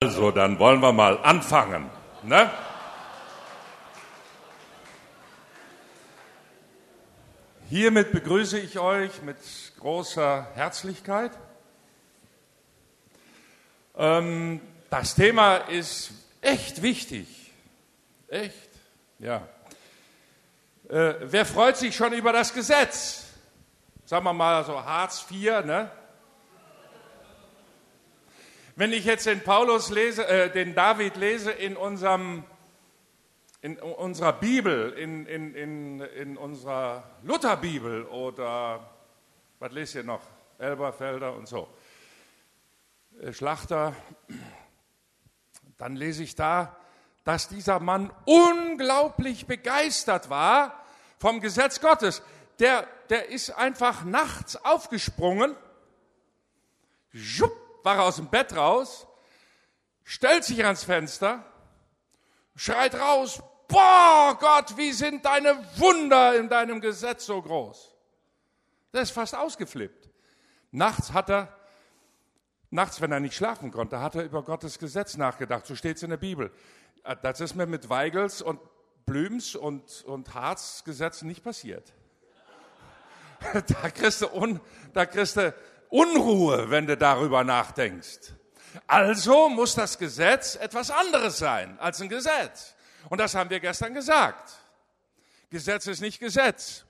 Also, dann wollen wir mal anfangen, ne? Hiermit begrüße ich euch mit großer Herzlichkeit. Das Thema ist echt wichtig. Echt, ja. Wer freut sich schon über das Gesetz? Sagen wir mal so Hartz IV, ne? Wenn ich jetzt den den David lese in unserer Bibel, in unserer Lutherbibel oder, was lest ihr noch? Elberfelder und so, Schlachter, dann lese ich da, dass dieser Mann unglaublich begeistert war vom Gesetz Gottes. Der ist einfach nachts aufgesprungen, war aus dem Bett raus, stellt sich ans Fenster, schreit raus, boah Gott, wie sind deine Wunder in deinem Gesetz so groß. Der ist fast ausgeflippt. Nachts, wenn er nicht schlafen konnte, hat er über Gottes Gesetz nachgedacht. So steht es in der Bibel. Das ist mir mit Weigels und Blüms und Hartz Gesetzen nicht passiert. Da kriegst du Unruhe, wenn du darüber nachdenkst. Also muss das Gesetz etwas anderes sein als ein Gesetz. Und das haben wir gestern gesagt. Gesetz ist nicht Gesetz.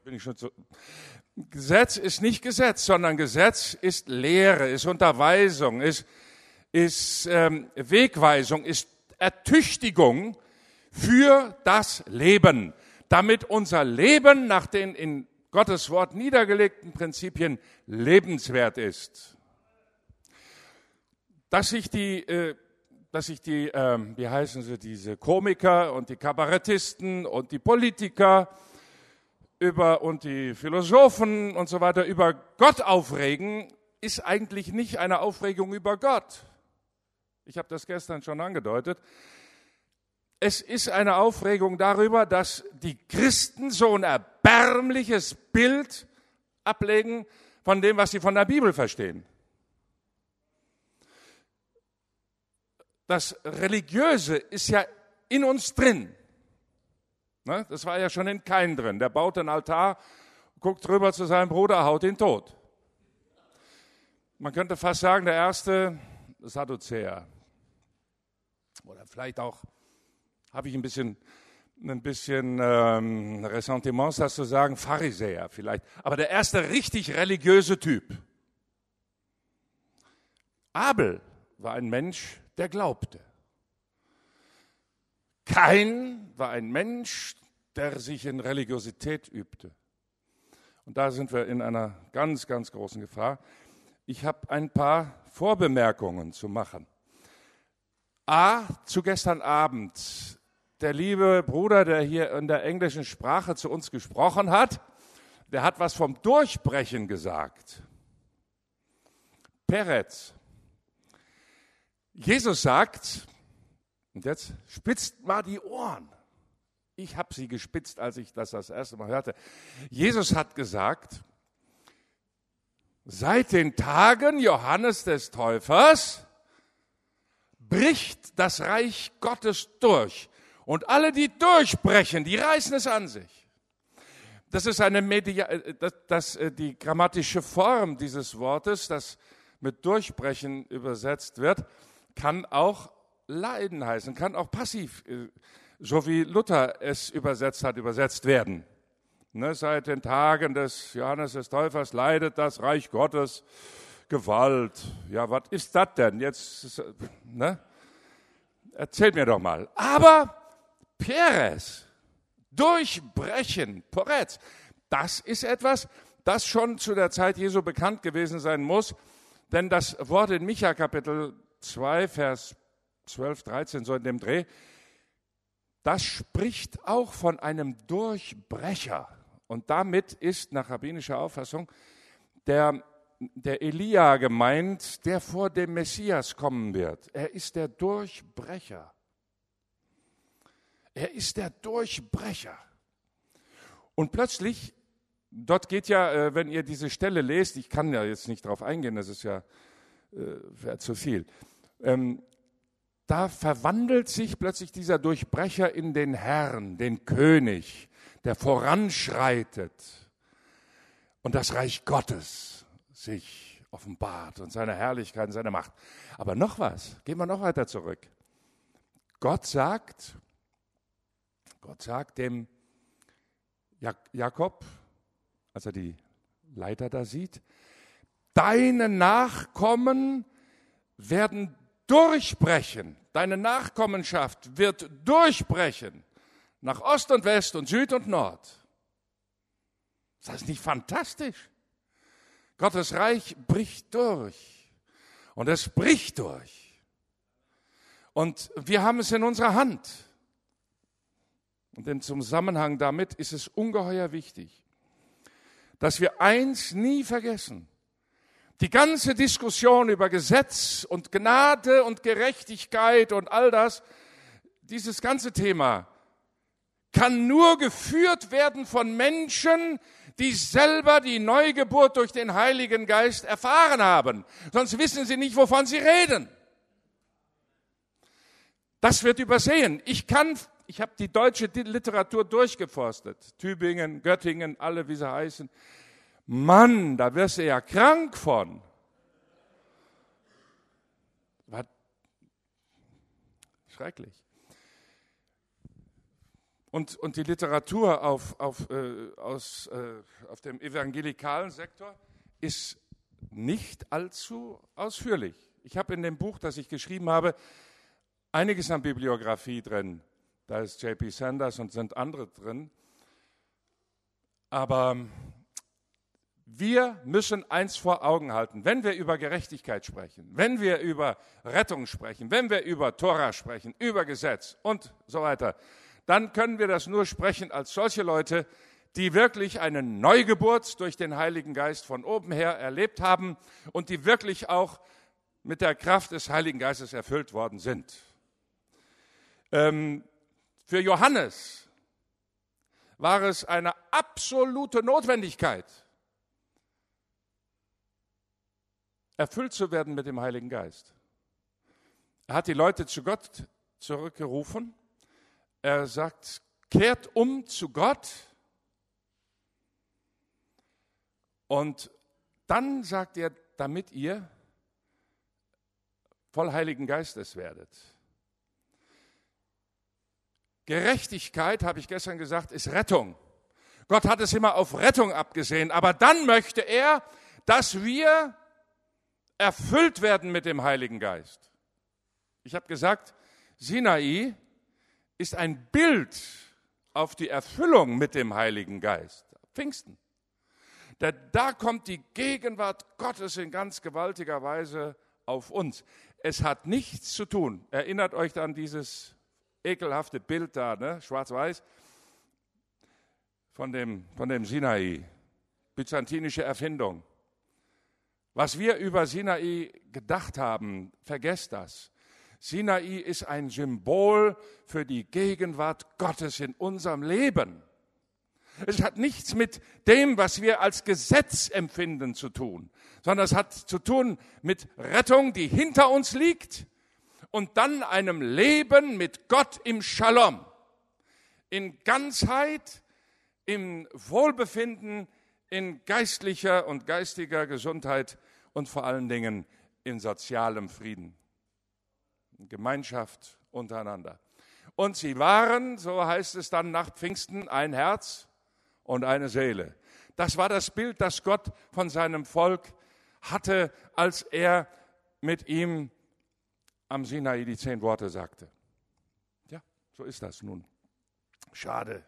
Gesetz ist nicht Gesetz, sondern Gesetz ist Lehre, ist Unterweisung, ist Wegweisung, ist Ertüchtigung für das Leben, damit unser Leben nach den in Gottes Wort niedergelegten Prinzipien lebenswert ist. Dass sich diese Komiker und die Kabarettisten und die Politiker und die Philosophen und so weiter über Gott aufregen, ist eigentlich nicht eine Aufregung über Gott. Ich habe das gestern schon angedeutet. Es ist eine Aufregung darüber, dass die Christen so ein erbärmliches Bild ablegen von dem, was sie von der Bibel verstehen. Das Religiöse ist ja in uns drin. Das war ja schon in Kain drin. Der baut einen Altar, guckt rüber zu seinem Bruder, haut ihn tot. Man könnte fast sagen, der erste Sadduzäer. Oder vielleicht auch, habe ich ein bisschen Ressentiments, das zu sagen, Pharisäer vielleicht. Aber der erste richtig religiöse Typ. Abel war ein Mensch, der glaubte. Kain war ein Mensch, der sich in Religiosität übte. Und da sind wir in einer ganz, ganz großen Gefahr. Ich habe ein paar Vorbemerkungen zu machen. Zu gestern Abend. Der liebe Bruder, der hier in der englischen Sprache zu uns gesprochen hat, der hat was vom Durchbrechen gesagt. Peretz. Jesus sagt, und jetzt spitzt mal die Ohren. Ich habe sie gespitzt, als ich das erste Mal hörte. Jesus hat gesagt, seit den Tagen Johannes des Täufers bricht das Reich Gottes durch. Und alle, die durchbrechen, die reißen es an sich. Das ist die grammatische Form dieses Wortes, das mit durchbrechen übersetzt wird, kann auch leiden heißen, kann auch passiv, so wie Luther es übersetzt hat, übersetzt werden. Seit den Tagen des Johannes des Täufers leidet das Reich Gottes Gewalt. Ja, was ist das denn? Jetzt, erzählt mir doch mal. Aber Peres, durchbrechen, Poretz, das ist etwas, das schon zu der Zeit Jesu bekannt gewesen sein muss, denn das Wort in Micha Kapitel 2, Vers 12, 13, so in dem Dreh, das spricht auch von einem Durchbrecher. Und damit ist nach rabbinischer Auffassung der Elia gemeint, der vor dem Messias kommen wird. Er ist der Durchbrecher. Er ist der Durchbrecher. Und plötzlich, dort geht ja, wenn ihr diese Stelle lest, ich kann ja jetzt nicht drauf eingehen, das ist ja wäre zu viel. da verwandelt sich plötzlich dieser Durchbrecher in den Herrn, den König, der voranschreitet und das Reich Gottes sich offenbart und seine Herrlichkeit und seine Macht. Aber noch was, gehen wir noch weiter zurück. Gott sagt dem Jakob, als er die Leiter da sieht, deine Nachkommen werden durchbrechen. Deine Nachkommenschaft wird durchbrechen. Nach Ost und West und Süd und Nord. Ist das nicht fantastisch? Gottes Reich bricht durch. Und es bricht durch. Und wir haben es in unserer Hand. Und im Zusammenhang damit ist es ungeheuer wichtig, dass wir eins nie vergessen. Die ganze Diskussion über Gesetz und Gnade und Gerechtigkeit und all das, dieses ganze Thema, kann nur geführt werden von Menschen, die selber die Neugeburt durch den Heiligen Geist erfahren haben. Sonst wissen sie nicht, wovon sie reden. Das wird übersehen. Ich habe die deutsche Literatur durchgeforstet. Tübingen, Göttingen, alle wie sie heißen. Mann, da wirst du ja krank von. War schrecklich. Und die Literatur auf dem evangelikalen Sektor ist nicht allzu ausführlich. Ich habe in dem Buch, das ich geschrieben habe, einiges an Bibliografie drin. Da ist J.P. Sanders und sind andere drin. Aber wir müssen eins vor Augen halten, wenn wir über Gerechtigkeit sprechen, wenn wir über Rettung sprechen, wenn wir über Tora sprechen, über Gesetz und so weiter, dann können wir das nur sprechen als solche Leute, die wirklich eine Neugeburt durch den Heiligen Geist von oben her erlebt haben und die wirklich auch mit der Kraft des Heiligen Geistes erfüllt worden sind. Für Johannes war es eine absolute Notwendigkeit, erfüllt zu werden mit dem Heiligen Geist. Er hat die Leute zu Gott zurückgerufen. Er sagt, kehrt um zu Gott. Und dann sagt er, damit ihr voll Heiligen Geistes werdet. Gerechtigkeit, habe ich gestern gesagt, ist Rettung. Gott hat es immer auf Rettung abgesehen, aber dann möchte er, dass wir erfüllt werden mit dem Heiligen Geist. Ich habe gesagt, Sinai ist ein Bild auf die Erfüllung mit dem Heiligen Geist. Pfingsten. Da kommt die Gegenwart Gottes in ganz gewaltiger Weise auf uns. Es hat nichts zu tun. Erinnert euch an dieses ekelhafte Bild da, ne? Schwarz-Weiß, von dem Sinai, byzantinische Erfindung. Was wir über Sinai gedacht haben, vergesst das. Sinai ist ein Symbol für die Gegenwart Gottes in unserem Leben. Es hat nichts mit dem, was wir als Gesetz empfinden, zu tun, sondern es hat zu tun mit Rettung, die hinter uns liegt und dann einem Leben mit Gott im Shalom, in Ganzheit, im Wohlbefinden, in geistlicher und geistiger Gesundheit und vor allen Dingen in sozialem Frieden. Gemeinschaft untereinander. Und sie waren, so heißt es dann nach Pfingsten, ein Herz und eine Seele. Das war das Bild, das Gott von seinem Volk hatte, als er mit ihm am Sinai die 10 Worte sagte. Ja, so ist das nun. Schade,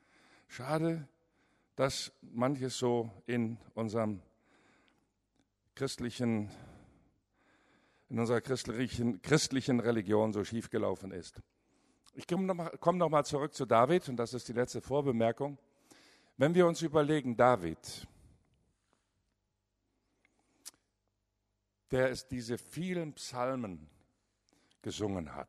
dass manches so in unserer christlichen Religion so schiefgelaufen ist. Ich komme noch mal zurück zu David, und das ist die letzte Vorbemerkung. Wenn wir uns überlegen, David, der es diese vielen Psalmen gesungen hat.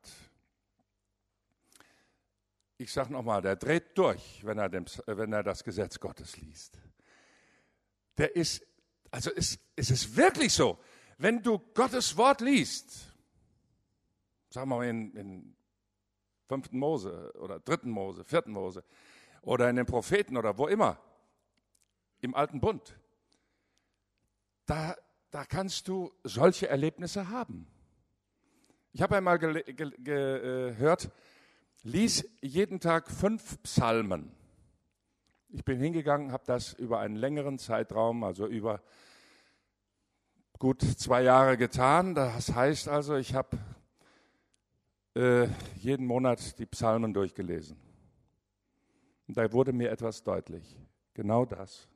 Ich sage nochmal, der dreht durch, wenn er das Gesetz Gottes liest. Es ist wirklich so, wenn du Gottes Wort liest, sagen wir mal in 5. Mose oder 3. Mose, 4. Mose oder in den Propheten oder wo immer, im Alten Bund, da kannst du solche Erlebnisse haben. Ich habe einmal gehört, lies jeden Tag 5 Psalmen. Ich bin hingegangen, habe das über einen längeren Zeitraum, also über gut 2 Jahre getan. Das heißt also, ich habe jeden Monat die Psalmen durchgelesen. Und da wurde mir etwas deutlich. Genau das.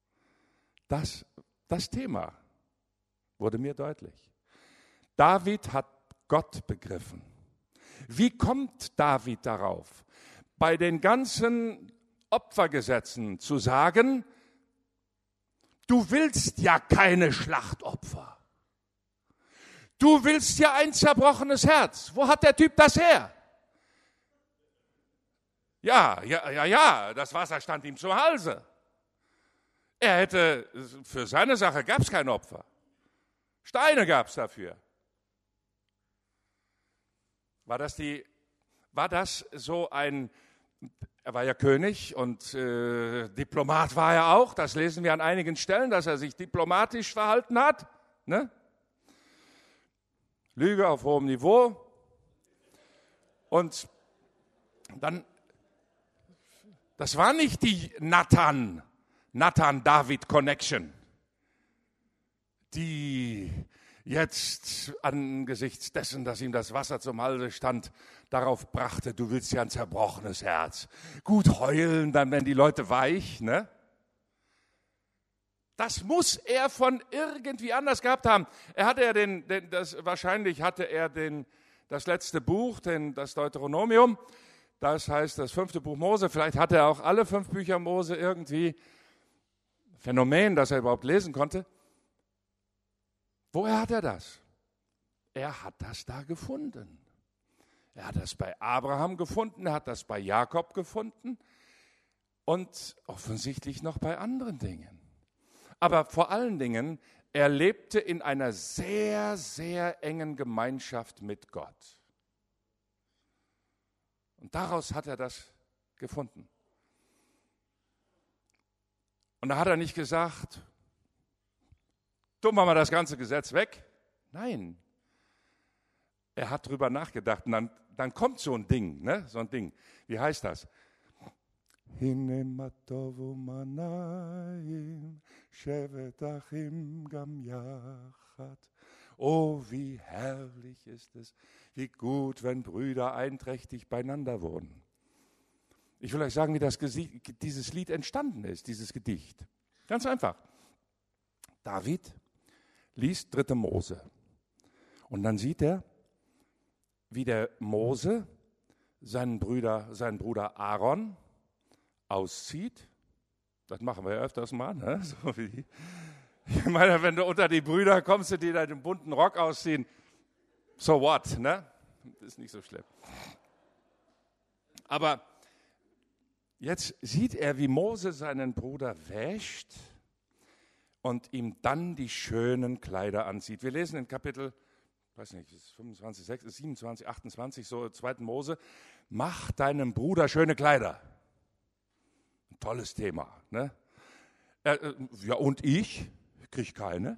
Das Thema wurde mir deutlich. David hat Gott begriffen. Wie kommt David darauf, bei den ganzen Opfergesetzen zu sagen, du willst ja keine Schlachtopfer. Du willst ja ein zerbrochenes Herz. Wo hat der Typ das her? Ja, das Wasser stand ihm zum Halse. Für seine Sache gab es kein Opfer. Steine gab es dafür. War das so ein, er war ja König und Diplomat war er auch, das lesen wir an einigen Stellen, dass er sich diplomatisch verhalten hat, ne? Lüge auf hohem Niveau. Und dann, das war nicht die Nathan-David-Connection, die jetzt angesichts dessen, dass ihm das Wasser zum Halse stand, darauf brachte, du willst ja ein zerbrochenes Herz. Gut heulen, dann werden die Leute weich, ne? Das muss er von irgendwie anders gehabt haben. Wahrscheinlich hatte er das letzte Buch, das Deuteronomium, das heißt das 5. Buch Mose, vielleicht hatte er auch alle 5 Bücher Mose irgendwie, Phänomen, dass er überhaupt lesen konnte. Woher hat er das? Er hat das da gefunden. Er hat das bei Abraham gefunden, er hat das bei Jakob gefunden und offensichtlich noch bei anderen Dingen. Aber vor allen Dingen, er lebte in einer sehr, sehr engen Gemeinschaft mit Gott. Und daraus hat er das gefunden. Und da hat er nicht gesagt, tun wir mal das ganze Gesetz weg. Nein, er hat drüber nachgedacht und dann kommt so ein Ding, ne? So ein Ding. Wie heißt das? Oh, wie herrlich ist es, wie gut, wenn Brüder einträchtig beieinander wohnen. Ich will euch sagen, wie dieses Lied entstanden ist, dieses Gedicht. Ganz einfach. David liest 3. Mose und dann sieht er, wie der Mose seinen Bruder Aaron auszieht. Das machen wir ja öfters mal. Ne? Ich meine, wenn du unter die Brüder kommst, die deinen bunten Rock ausziehen, so what, ne? Das ist nicht so schlimm. Aber jetzt sieht er, wie Mose seinen Bruder wäscht und ihm dann die schönen Kleider anzieht. Wir lesen in Kapitel, weiß nicht, 25, 26, 27, 28, so 2. Mose, mach deinem Bruder schöne Kleider. Ein tolles Thema, ne? Ja, und ich kriege keine.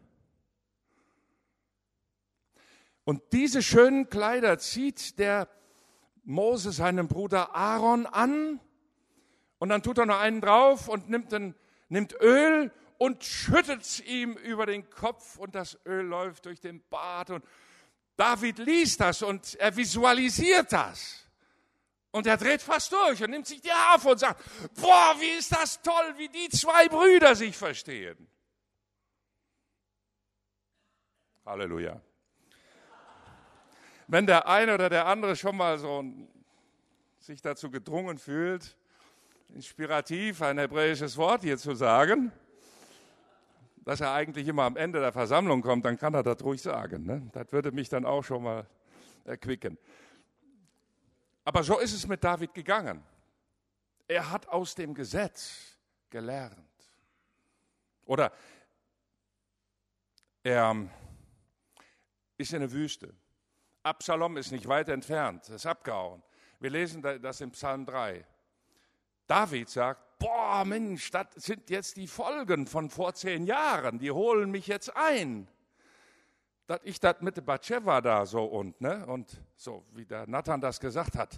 Und diese schönen Kleider zieht der Mose seinem Bruder Aaron an und dann tut er noch einen drauf und nimmt Öl und schüttet es ihm über den Kopf und das Öl läuft durch den Bart und David liest das und er visualisiert das. Und er dreht fast durch und nimmt sich die Harfe und sagt, boah, wie ist das toll, wie die 2 Brüder sich verstehen. Halleluja. Wenn der eine oder der andere schon mal sich dazu gedrungen fühlt, inspirativ ein hebräisches Wort hier zu sagen, dass er eigentlich immer am Ende der Versammlung kommt, dann kann er das ruhig sagen. Ne? Das würde mich dann auch schon mal erquicken. Aber so ist es mit David gegangen. Er hat aus dem Gesetz gelernt. Oder er ist in der Wüste. Absalom ist nicht weit entfernt, ist abgehauen. Wir lesen das im Psalm 3. David sagt, boah Mensch, das sind jetzt die Folgen von vor 10 Jahren, die holen mich jetzt ein. Dass ich das mit der Batsheva da so und so, wie der Nathan das gesagt hat.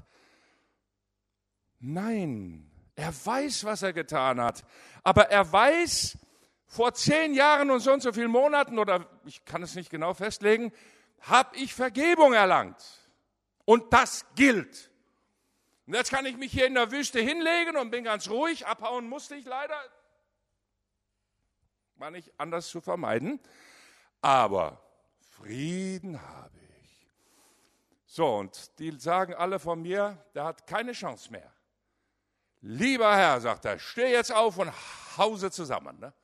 Nein, er weiß, was er getan hat, aber er weiß, vor 10 Jahren und so vielen Monaten, oder ich kann es nicht genau festlegen, habe ich Vergebung erlangt. Und das gilt. Und jetzt kann ich mich hier in der Wüste hinlegen und bin ganz ruhig. Abhauen musste ich leider. War nicht anders zu vermeiden. Aber Frieden habe ich. So, und die sagen alle von mir, der hat keine Chance mehr. Lieber Herr, sagt er, steh jetzt auf und hause zusammen. Ne?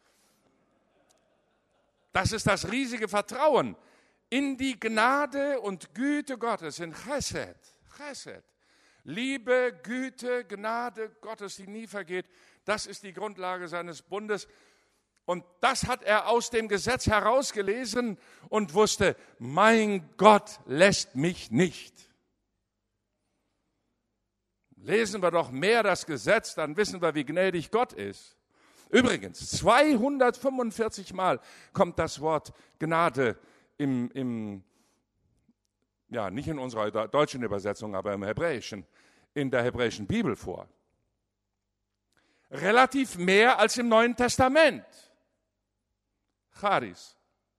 Das ist das riesige Vertrauen in die Gnade und Güte Gottes, in Chesed. Chesed. Liebe, Güte, Gnade Gottes, die nie vergeht, das ist die Grundlage seines Bundes. Und das hat er aus dem Gesetz herausgelesen und wusste, mein Gott lässt mich nicht. Lesen wir doch mehr das Gesetz, dann wissen wir, wie gnädig Gott ist. Übrigens, 245 Mal kommt das Wort Gnade nicht in unserer deutschen Übersetzung, aber im Hebräischen, in der hebräischen Bibel vor. Relativ mehr als im Neuen Testament. Charis.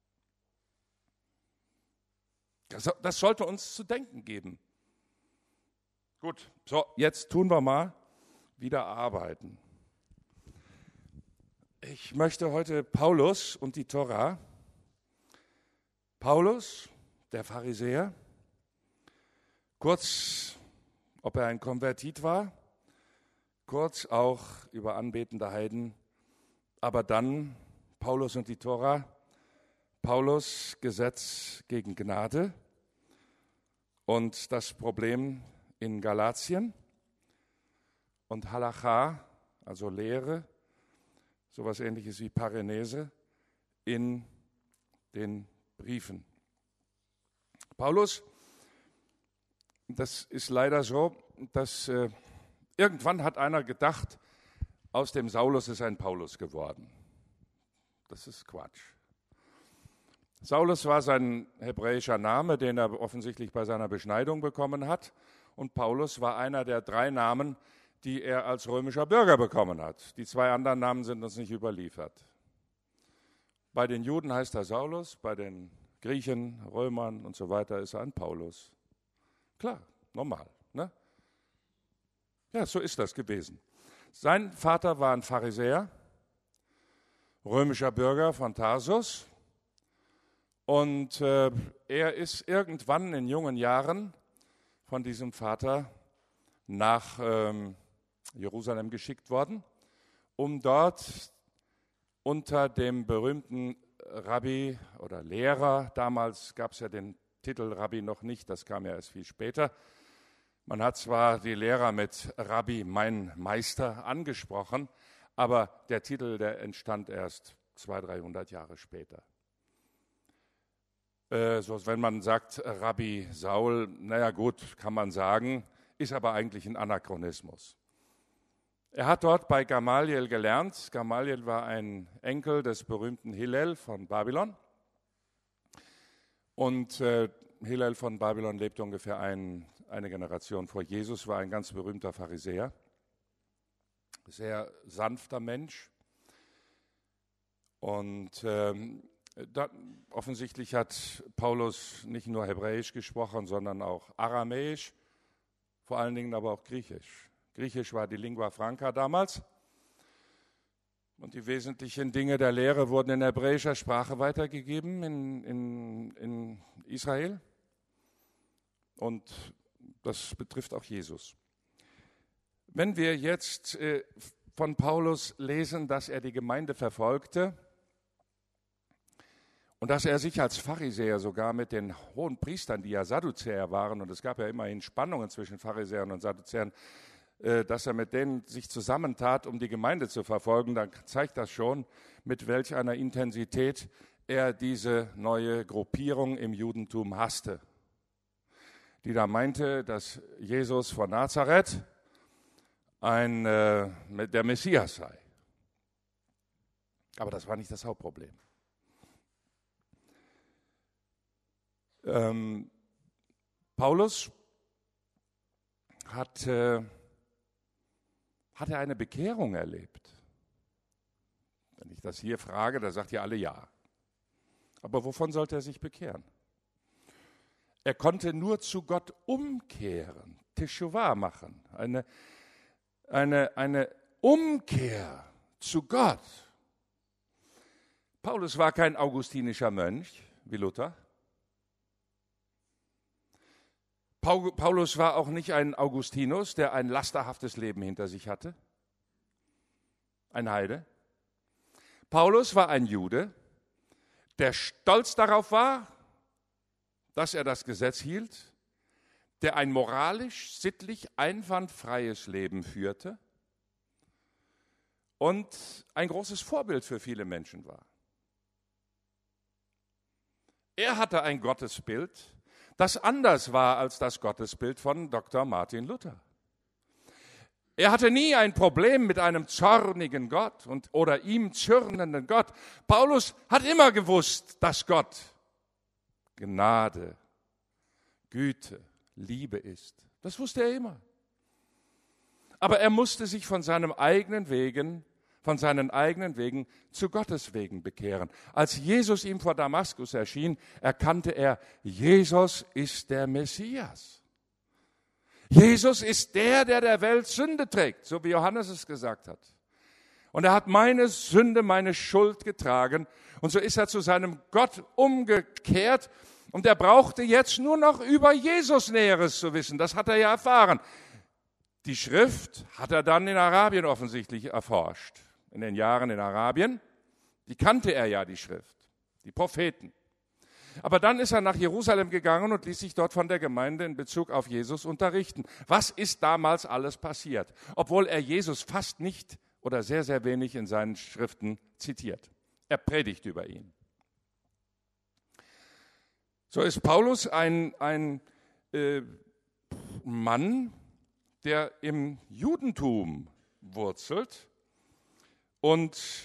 Das sollte uns zu denken geben. Gut, so, jetzt tun wir mal wieder arbeiten. Ich möchte heute Paulus und die Tora. Paulus, der Pharisäer, kurz, ob er ein Konvertit war, kurz auch über anbetende Heiden, aber dann Paulus und die Tora, Paulus Gesetz gegen Gnade und das Problem in Galatien und Halacha, also Lehre, sowas Ähnliches wie Parenese in den Briefen. Paulus, das ist leider so, dass irgendwann hat einer gedacht, aus dem Saulus ist ein Paulus geworden. Das ist Quatsch. Saulus war sein hebräischer Name, den er offensichtlich bei seiner Beschneidung bekommen hat. Und Paulus war einer der 3 Namen, die er als römischer Bürger bekommen hat. Die 2 anderen Namen sind uns nicht überliefert. Bei den Juden heißt er Saulus, bei den Griechen, Römern und so weiter ist er ein Paulus. Klar, normal. Ne? Ja, so ist das gewesen. Sein Vater war ein Pharisäer, römischer Bürger von Tarsus. Und er ist irgendwann in jungen Jahren von diesem Vater nach Jerusalem geschickt worden, um dort unter dem berühmten Rabbi oder Lehrer, damals gab es ja den Titel Rabbi noch nicht, das kam ja erst viel später. Man hat zwar die Lehrer mit Rabbi, mein Meister, angesprochen, aber der Titel, der entstand erst 200-300 Jahre später. So, wenn man sagt Rabbi Saul, naja gut, kann man sagen, ist aber eigentlich ein Anachronismus. Er hat dort bei Gamaliel gelernt. Gamaliel war ein Enkel des berühmten Hillel von Babylon. Und Hillel von Babylon lebte ungefähr eine Generation vor Jesus, war ein ganz berühmter Pharisäer. Sehr sanfter Mensch. Und offensichtlich hat Paulus nicht nur Hebräisch gesprochen, sondern auch Aramäisch, vor allen Dingen aber auch Griechisch. Griechisch war die Lingua Franca damals und die wesentlichen Dinge der Lehre wurden in hebräischer Sprache weitergegeben in Israel und das betrifft auch Jesus. Wenn wir jetzt von Paulus lesen, dass er die Gemeinde verfolgte, und dass er sich als Pharisäer sogar mit den hohen Priestern, die ja Sadduzäer waren, und es gab ja immerhin Spannungen zwischen Pharisäern und Sadduzäern, dass er mit denen sich zusammentat, um die Gemeinde zu verfolgen, dann zeigt das schon, mit welch einer Intensität er diese neue Gruppierung im Judentum hasste. die da meinte, dass Jesus von Nazareth der Messias sei. Aber das war nicht das Hauptproblem. Paulus hatte eine Bekehrung erlebt. Wenn ich das hier frage, da sagt ihr alle ja. Aber wovon sollte er sich bekehren? Er konnte nur zu Gott umkehren, Teshuvah machen, eine Umkehr zu Gott. Paulus war kein augustinischer Mönch wie Luther. Paulus war auch nicht ein Augustinus, der ein lasterhaftes Leben hinter sich hatte, ein Heide. Paulus war ein Jude, der stolz darauf war, dass er das Gesetz hielt, der ein moralisch, sittlich einwandfreies Leben führte und ein großes Vorbild für viele Menschen war. Er hatte ein Gottesbild, das anders war als das Gottesbild von Dr. Martin Luther. Er hatte nie ein Problem mit einem zornigen Gott oder ihm zürnenden Gott. Paulus hat immer gewusst, dass Gott Gnade, Güte, Liebe ist. Das wusste er immer. Aber er musste sich von seinen eigenen Wegen zu Gottes Wegen bekehren. Als Jesus ihm vor Damaskus erschien, erkannte er, Jesus ist der Messias. Jesus ist der Welt Sünde trägt, so wie Johannes es gesagt hat. Und er hat meine Sünde, meine Schuld getragen. Und so ist er zu seinem Gott umgekehrt. Und er brauchte jetzt nur noch über Jesus Näheres zu wissen. Das hat er ja erfahren. Die Schrift hat er dann in Arabien offensichtlich erforscht. In den Jahren in Arabien. Die kannte er ja, die Schrift, die Propheten. Aber dann ist er nach Jerusalem gegangen und ließ sich dort von der Gemeinde in Bezug auf Jesus unterrichten. Was ist damals alles passiert? Obwohl er Jesus fast nicht oder sehr, sehr wenig in seinen Schriften zitiert. Er predigt über ihn. So ist Paulus ein Mann, der im Judentum wurzelt und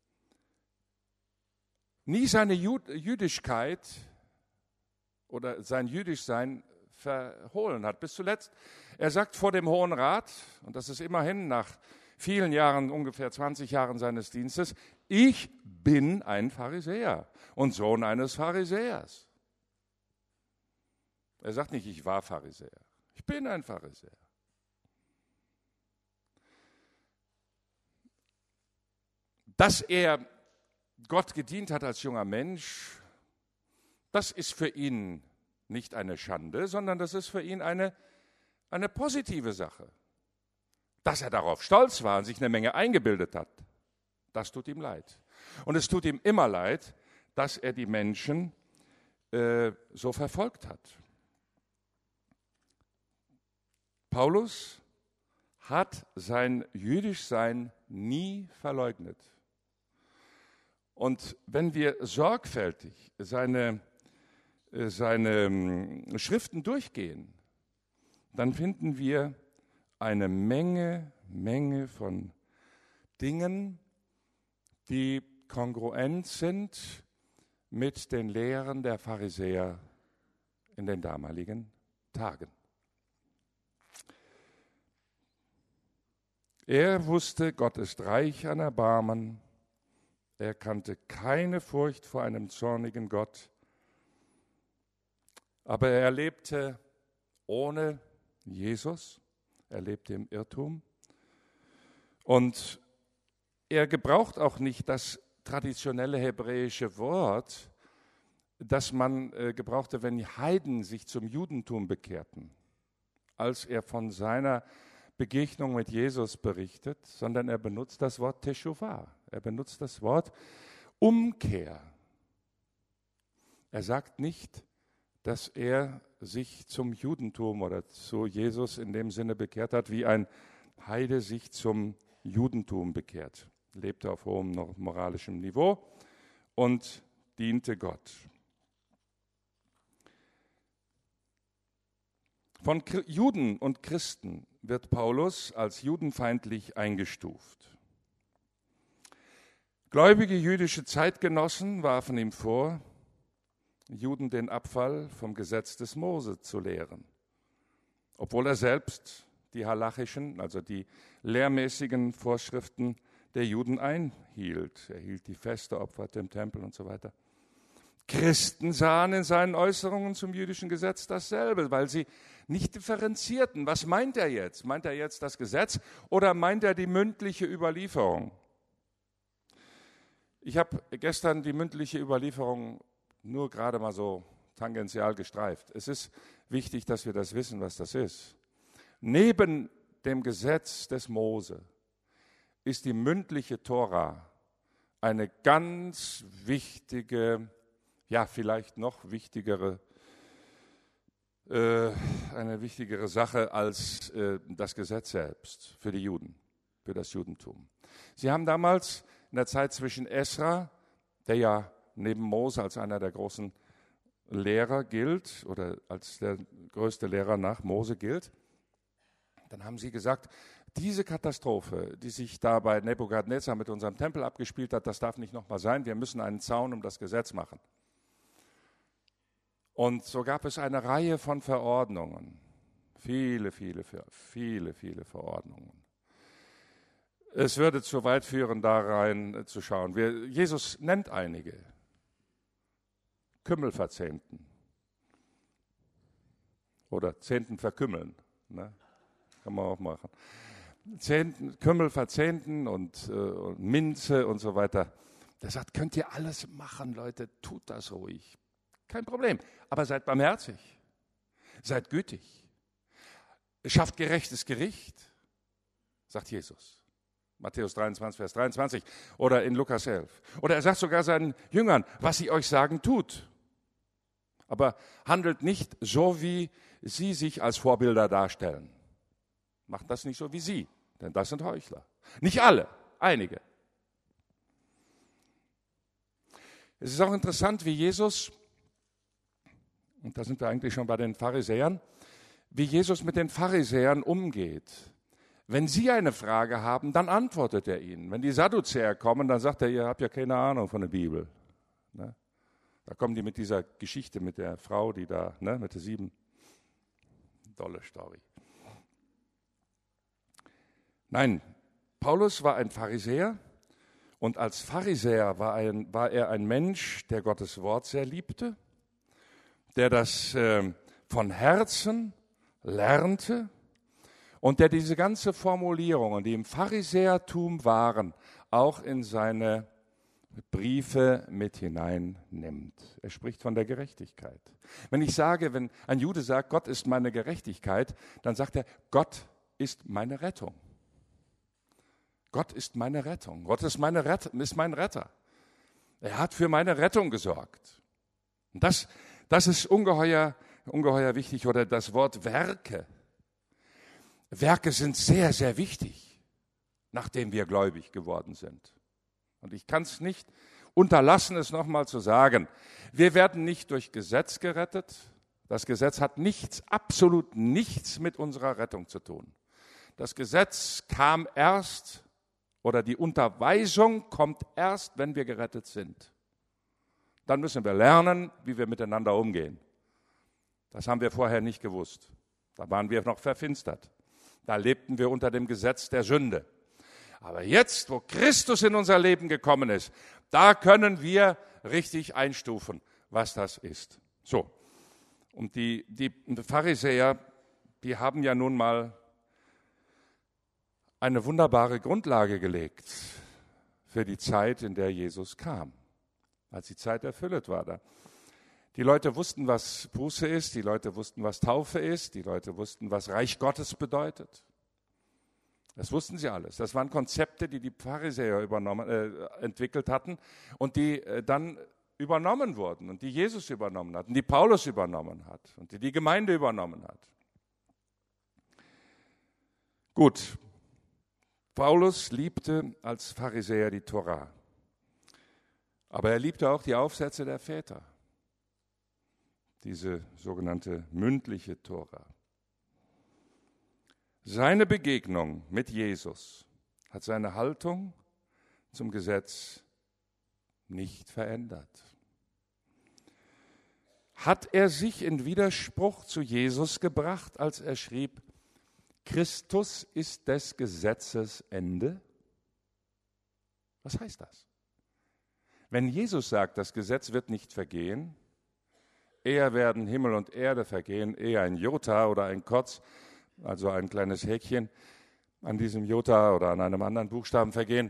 nie seine Jüdischkeit oder sein Jüdischsein verhohlen hat. Bis zuletzt, er sagt vor dem Hohen Rat, und das ist immerhin nach vielen Jahren, ungefähr 20 Jahren seines Dienstes, ich bin ein Pharisäer und Sohn eines Pharisäers. Er sagt nicht, ich war Pharisäer, ich bin ein Pharisäer. Dass er Gott gedient hat als junger Mensch, das ist für ihn nicht eine Schande, sondern das ist für ihn eine positive Sache. Dass er darauf stolz war und sich eine Menge eingebildet hat, das tut ihm leid. Und es tut ihm immer leid, dass er die Menschen so verfolgt hat. Paulus hat sein Jüdischsein nie verleugnet. Und wenn wir sorgfältig seine Schriften durchgehen, dann finden wir eine Menge von Dingen, die kongruent sind mit den Lehren der Pharisäer in den damaligen Tagen. Er wusste, Gott ist reich an Erbarmen. Er kannte keine Furcht vor einem zornigen Gott. Aber er lebte ohne Jesus. Er lebte im Irrtum. Und er gebraucht auch nicht das traditionelle hebräische Wort, das man gebrauchte, wenn Heiden sich zum Judentum bekehrten, als er von seiner Begegnung mit Jesus berichtet, sondern er benutzt das Wort Teshuvah. Er benutzt das Wort Umkehr. Er sagt nicht, dass er sich zum Judentum oder zu Jesus in dem Sinne bekehrt hat, wie ein Heide sich zum Judentum bekehrt. Lebte auf hohem moralischem Niveau und diente Gott. Von Juden und Christen wird Paulus als judenfeindlich eingestuft. Gläubige jüdische Zeitgenossen warfen ihm vor, Juden den Abfall vom Gesetz des Mose zu lehren, obwohl er selbst die halachischen, also die lehrmäßigen Vorschriften der Juden einhielt. Er hielt die Feste, opferte im Tempel und so weiter. Christen sahen in seinen Äußerungen zum jüdischen Gesetz dasselbe, weil sie nicht differenzierten. Was meint er jetzt? Meint er jetzt das Gesetz oder meint er die mündliche Überlieferung? Ich habe gestern die mündliche Überlieferung nur gerade mal so tangential gestreift. Es ist wichtig, dass wir das wissen, was das ist. Neben dem Gesetz des Mose ist die mündliche Tora eine ganz wichtige, ja vielleicht noch wichtigere, eine wichtigere Sache als das Gesetz selbst für die Juden, für das Judentum. Sie haben damals in der Zeit zwischen Esra, der ja neben Mose als einer der großen Lehrer gilt oder als der größte Lehrer nach Mose gilt, dann haben sie gesagt, diese Katastrophe, die sich da bei Nebukadnezar mit unserem Tempel abgespielt hat, das darf nicht nochmal sein, wir müssen einen Zaun um das Gesetz machen. Und so gab es eine Reihe von Verordnungen, viele Verordnungen. Es würde zu weit führen, da rein zu schauen. Jesus nennt einige. Kümmelverzehnten oder Zehnten verkümmeln, ne? Kann man auch machen. Kümmelverzehnten und Minze und so weiter. Der sagt, könnt ihr alles machen, Leute, tut das ruhig. Kein Problem, aber seid barmherzig, seid gütig, schafft gerechtes Gericht, sagt Jesus. Matthäus 23, Vers 23 oder in Lukas 11. Oder er sagt sogar seinen Jüngern, was sie euch sagen, tut. Aber handelt nicht so, wie sie sich als Vorbilder darstellen. Macht das nicht so wie sie, denn das sind Heuchler. Nicht alle, einige. Es ist auch interessant, wie Jesus, und da sind wir eigentlich schon bei den Pharisäern, wie Jesus mit den Pharisäern umgeht. Wenn sie eine Frage haben, dann antwortet er ihnen. Wenn die Sadduzäer kommen, dann sagt er, ihr habt ja keine Ahnung von der Bibel. Ne? Da kommen die mit dieser Geschichte mit der Frau, die da, ne, mit der 7. Dolle Story. Nein, Paulus war ein Pharisäer und als Pharisäer war er ein Mensch, der Gottes Wort sehr liebte, der das von Herzen lernte und der diese ganze Formulierungen, die im Pharisäertum waren, auch in seine Briefe mit hineinnimmt. Er spricht von der Gerechtigkeit. Wenn ein Jude sagt, Gott ist meine Gerechtigkeit, dann sagt er, Gott ist meine Rettung. Gott ist meine Rettung. Gott ist mein Retter. Er hat für meine Rettung gesorgt. Und das ist ungeheuer wichtig. Oder das Wort Werke. Werke sind sehr, sehr wichtig, nachdem wir gläubig geworden sind. Und ich kann es nicht unterlassen, es nochmal zu sagen. Wir werden nicht durch Gesetz gerettet. Das Gesetz hat absolut nichts mit unserer Rettung zu tun. Das Gesetz kam erst, oder die Unterweisung kommt erst, wenn wir gerettet sind. Dann müssen wir lernen, wie wir miteinander umgehen. Das haben wir vorher nicht gewusst. Da waren wir noch verfinstert. Da lebten wir unter dem Gesetz der Sünde. Aber jetzt, wo Christus in unser Leben gekommen ist, da können wir richtig einstufen, was das ist. So, und die Pharisäer, die haben ja nun mal eine wunderbare Grundlage gelegt für die Zeit, in der Jesus kam, als die Zeit erfüllt war da. Die Leute wussten, was Buße ist, die Leute wussten, was Taufe ist, die Leute wussten, was Reich Gottes bedeutet. Das wussten sie alles. Das waren Konzepte, die Pharisäer entwickelt hatten und die dann übernommen wurden und die Jesus übernommen hat und die Paulus übernommen hat und die Gemeinde übernommen hat. Gut, Paulus liebte als Pharisäer die Tora, aber er liebte auch die Aufsätze der Väter, diese sogenannte mündliche Tora. Seine Begegnung mit Jesus hat seine Haltung zum Gesetz nicht verändert. Hat er sich in Widerspruch zu Jesus gebracht, als er schrieb, Christus ist des Gesetzes Ende? Was heißt das? Wenn Jesus sagt, das Gesetz wird nicht vergehen, eher werden Himmel und Erde vergehen, eher ein Jota oder ein Kotz, also ein kleines Häkchen an diesem Jota oder an einem anderen Buchstaben vergehen.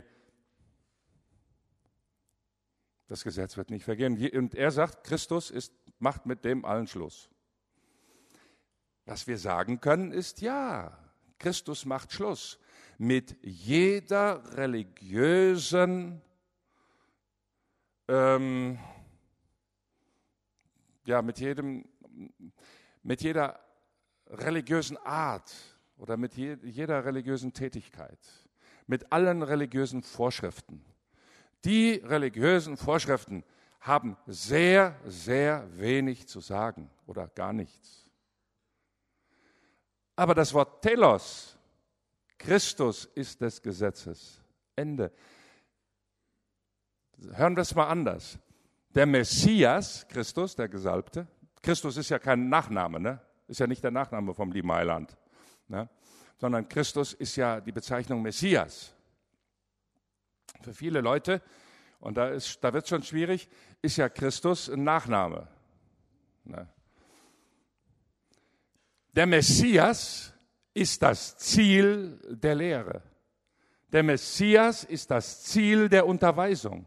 Das Gesetz wird nicht vergehen. Und er sagt, Christus macht mit dem allen Schluss. Was wir sagen können, ist ja, Christus macht Schluss mit jeder religiösen, mit jeder religiösen Art oder mit jeder religiösen Tätigkeit, mit allen religiösen Vorschriften. Die religiösen Vorschriften haben sehr, sehr wenig zu sagen oder gar nichts. Aber das Wort Telos, Christus ist des Gesetzes Ende. Hören wir es mal anders. Der Messias, Christus, der Gesalbte, Christus ist ja kein Nachname, ne? Ist ja nicht der Nachname vom lieben Heiland, ne? Sondern Christus ist ja die Bezeichnung Messias. Für viele Leute, und da wird es schon schwierig, ist ja Christus ein Nachname. Ne? Der Messias ist das Ziel der Lehre. Der Messias ist das Ziel der Unterweisung.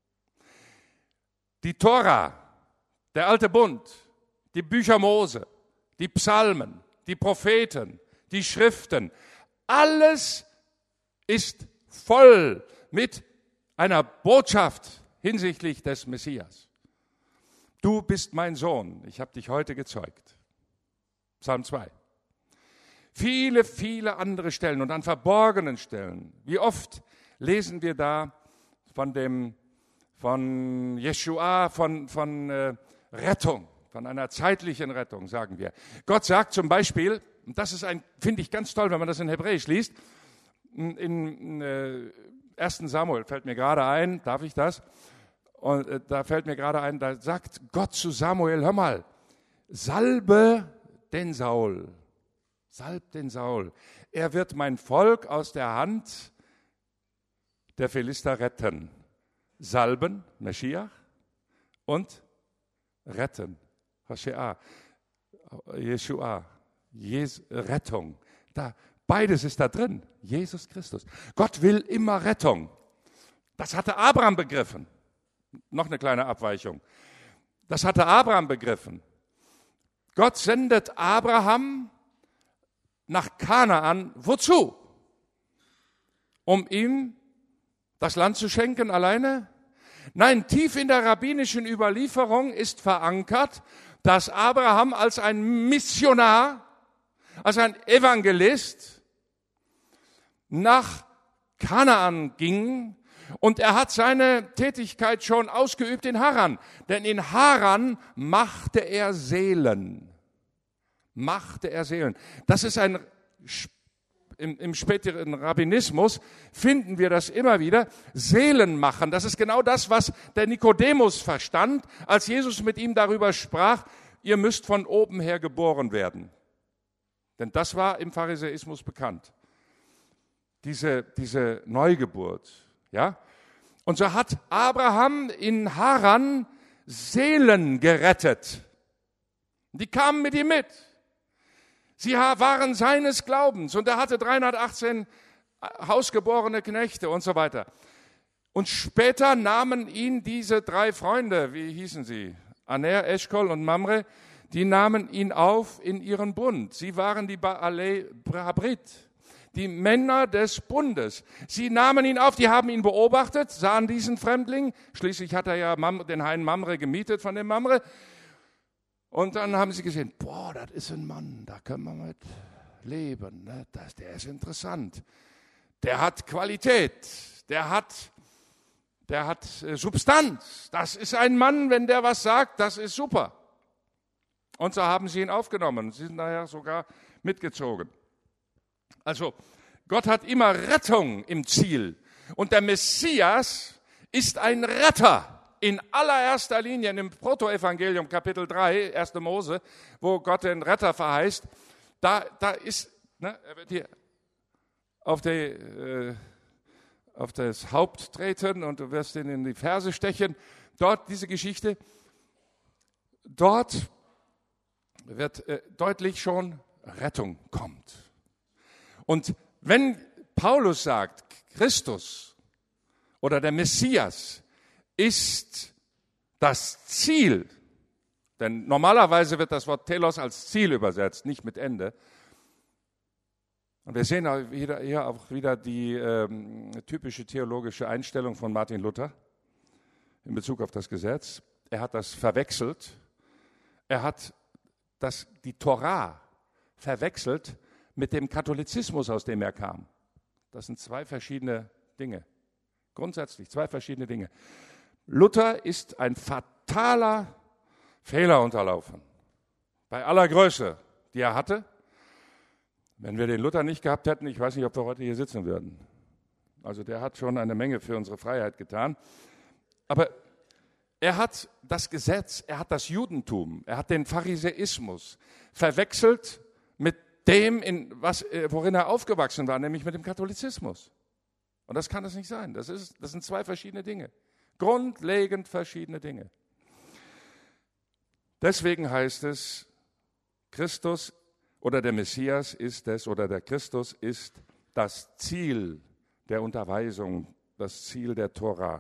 Die Tora, der alte Bund, die Bücher Mose, die Psalmen, die Propheten, die Schriften, alles ist voll mit einer Botschaft hinsichtlich des Messias. Du bist mein Sohn, ich habe dich heute gezeugt. Psalm 2. Viele, viele andere Stellen und an verborgenen Stellen. Wie oft lesen wir da von Jeschua, von Rettung, von einer zeitlichen Rettung, sagen wir. Gott sagt zum Beispiel, und das ist finde ich ganz toll, wenn man das in Hebräisch liest, in 1. Samuel fällt mir gerade ein, darf ich das? Und da fällt mir gerade ein, da sagt Gott zu Samuel, hör mal, salbe den Saul. Salb den Saul. Er wird mein Volk aus der Hand der Philister retten. Salben, Meschiach, und retten, Hoshea, Jeschua, Rettung. Beides ist da drin, Jesus Christus. Gott will immer Rettung. Das hatte Abraham begriffen. Noch eine kleine Abweichung. Das hatte Abraham begriffen. Gott sendet Abraham nach Kanaan. Wozu? Um ihm das Land zu schenken alleine? Nein, tief in der rabbinischen Überlieferung ist verankert, dass Abraham als ein Missionar, als ein Evangelist nach Kanaan ging, und er hat seine Tätigkeit schon ausgeübt in Haran, denn in Haran machte er Seelen. Das ist im späteren Rabbinismus finden wir das immer wieder, Seelen machen. Das ist genau das, was der Nikodemus verstand, als Jesus mit ihm darüber sprach, ihr müsst von oben her geboren werden. Denn das war im Pharisäismus bekannt. Diese Neugeburt, ja? Und so hat Abraham in Haran Seelen gerettet. Die kamen mit ihm mit. Sie waren seines Glaubens und er hatte 318 hausgeborene Knechte und so weiter. Und später nahmen ihn diese 3 Freunde, wie hießen sie? Aner, Eschkol und Mamre, die nahmen ihn auf in ihren Bund. Sie waren die Baalei Brabrit, die Männer des Bundes. Sie nahmen ihn auf, die haben ihn beobachtet, sahen diesen Fremdling. Schließlich hat er ja den Hain Mamre gemietet von dem Mamre. Und dann haben sie gesehen, boah, das ist ein Mann, da können wir mit leben. Ne? Der ist interessant. Der hat Qualität, der hat Substanz. Das ist ein Mann, wenn der was sagt, das ist super. Und so haben sie ihn aufgenommen. Sie sind nachher sogar mitgezogen. Also Gott hat immer Rettung im Ziel. Und der Messias ist ein Retter. In allererster Linie im Protoevangelium, Kapitel 3, 1. Mose, wo Gott den Retter verheißt, da ist, er wird hier auf das Haupt treten und du wirst ihn in die Ferse stechen. Dort, diese Geschichte, dort wird deutlich schon, Rettung kommt. Und wenn Paulus sagt, Christus oder der Messias ist das Ziel, denn normalerweise wird das Wort Telos als Ziel übersetzt, nicht mit Ende. Und wir sehen hier auch wieder die typische theologische Einstellung von Martin Luther in Bezug auf das Gesetz. Er hat das verwechselt. Er hat die Torah verwechselt mit dem Katholizismus, aus dem er kam. Das sind zwei verschiedene Dinge. Grundsätzlich zwei verschiedene Dinge. Luther ist ein fataler Fehler unterlaufen. Bei aller Größe, die er hatte. Wenn wir den Luther nicht gehabt hätten, ich weiß nicht, ob wir heute hier sitzen würden. Also der hat schon eine Menge für unsere Freiheit getan. Aber er hat das Gesetz, er hat das Judentum, er hat den Pharisäismus verwechselt mit dem, worin er aufgewachsen war, nämlich mit dem Katholizismus. Und das kann es nicht sein. Das sind zwei verschiedene Dinge. Grundlegend verschiedene Dinge. Deswegen heißt es, Christus oder der Messias ist es, oder der Christus ist das Ziel der Unterweisung, das Ziel der Tora.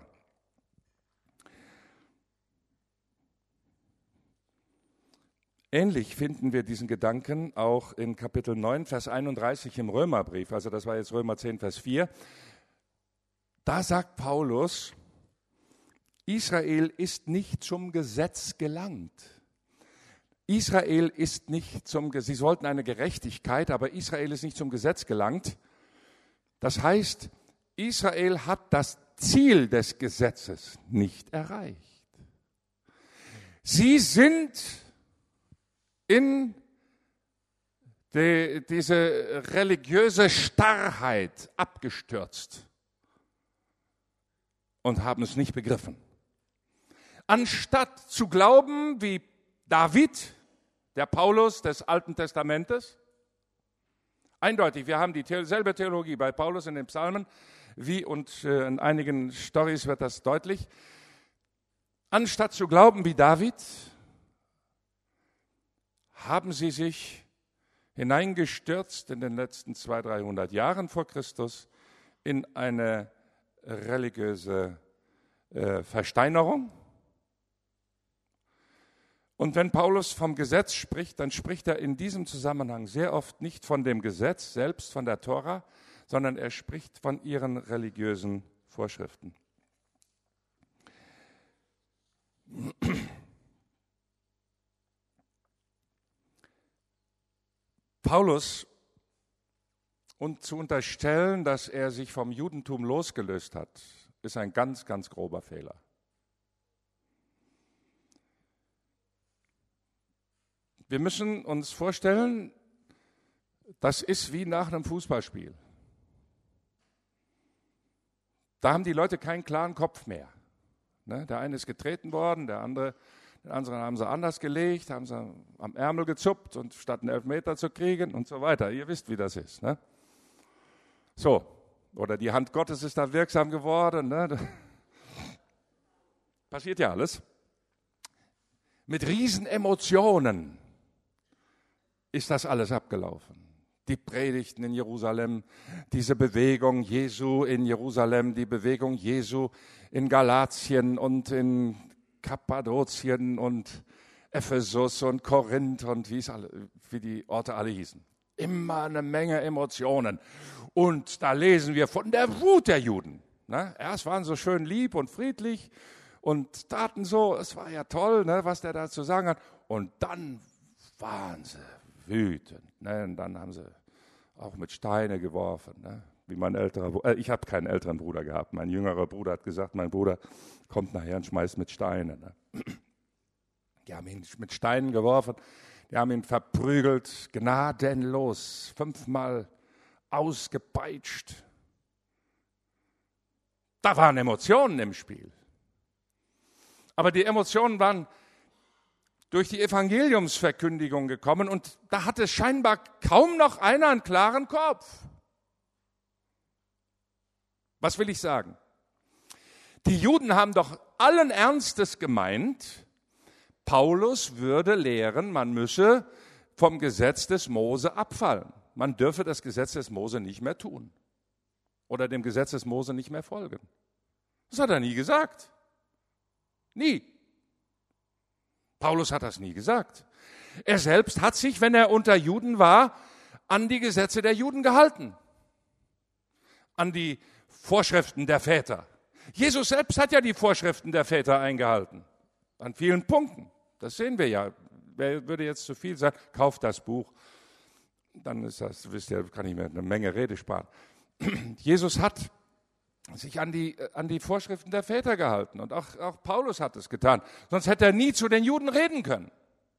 Ähnlich finden wir diesen Gedanken auch in Kapitel 9, Vers 31 im Römerbrief, also das war jetzt Römer 10, Vers 4. Da sagt Paulus, Israel ist nicht zum Gesetz gelangt. Israel ist nicht sie sollten eine Gerechtigkeit, aber Israel ist nicht zum Gesetz gelangt. Das heißt, Israel hat das Ziel des Gesetzes nicht erreicht. Sie sind in diese religiöse Starrheit abgestürzt und haben es nicht begriffen. Anstatt zu glauben wie David, der Paulus des Alten Testamentes, eindeutig, wir haben dieselbe Theologie bei Paulus in den Psalmen, und in einigen Storys wird das deutlich. Anstatt zu glauben wie David, haben sie sich hineingestürzt in den letzten 200-300 Jahren vor Christus in eine religiöse Versteinerung. Und wenn Paulus vom Gesetz spricht, dann spricht er in diesem Zusammenhang sehr oft nicht von dem Gesetz selbst, von der Tora, sondern er spricht von ihren religiösen Vorschriften. Paulus, und zu unterstellen, dass er sich vom Judentum losgelöst hat, ist ein ganz, ganz grober Fehler. Wir müssen uns vorstellen, das ist wie nach einem Fußballspiel. Da haben die Leute keinen klaren Kopf mehr. Der eine ist getreten worden, den anderen haben sie anders gelegt, haben sie am Ärmel gezuppt und statt einen Elfmeter zu kriegen und so weiter. Ihr wisst, wie das ist. Ne? So, oder die Hand Gottes ist da wirksam geworden. Ne? Passiert ja alles. Mit Riesenemotionen ist das alles abgelaufen. Die Predigten in Jerusalem, diese Bewegung Jesu in Jerusalem, die Bewegung Jesu in Galatien und in Kappadokien und Ephesus und Korinth und wie die Orte alle hießen. Immer eine Menge Emotionen. Und da lesen wir von der Wut der Juden. Erst waren sie so schön lieb und friedlich und taten so, es war ja toll, was der da zu sagen hat. Und dann waren sie wütend. Und dann haben sie auch mit Steine geworfen. Wie mein älterer Bruder. Ich habe keinen älteren Bruder gehabt. Mein jüngerer Bruder hat gesagt, mein Bruder kommt nachher und schmeißt mit Steinen. Die haben ihn mit Steinen geworfen, die haben ihn verprügelt, gnadenlos, 5-mal ausgepeitscht. Da waren Emotionen im Spiel. Aber die Emotionen waren durch die Evangeliumsverkündigung gekommen und da hatte scheinbar kaum noch einer einen klaren Kopf. Was will ich sagen? Die Juden haben doch allen Ernstes gemeint, Paulus würde lehren, man müsse vom Gesetz des Mose abfallen. Man dürfe das Gesetz des Mose nicht mehr tun oder dem Gesetz des Mose nicht mehr folgen. Das hat er nie gesagt. Nie. Paulus hat das nie gesagt. Er selbst hat sich, wenn er unter Juden war, an die Gesetze der Juden gehalten, an die Vorschriften der Väter. Jesus selbst hat ja die Vorschriften der Väter eingehalten, an vielen Punkten. Das sehen wir ja. Wer würde jetzt zu viel sagen, kauft das Buch, dann ist das, wisst ihr, kann ich mir eine Menge Rede sparen. Jesus hat sich an die Vorschriften der Väter gehalten und auch Paulus hat es getan, sonst hätte er nie zu den Juden reden können.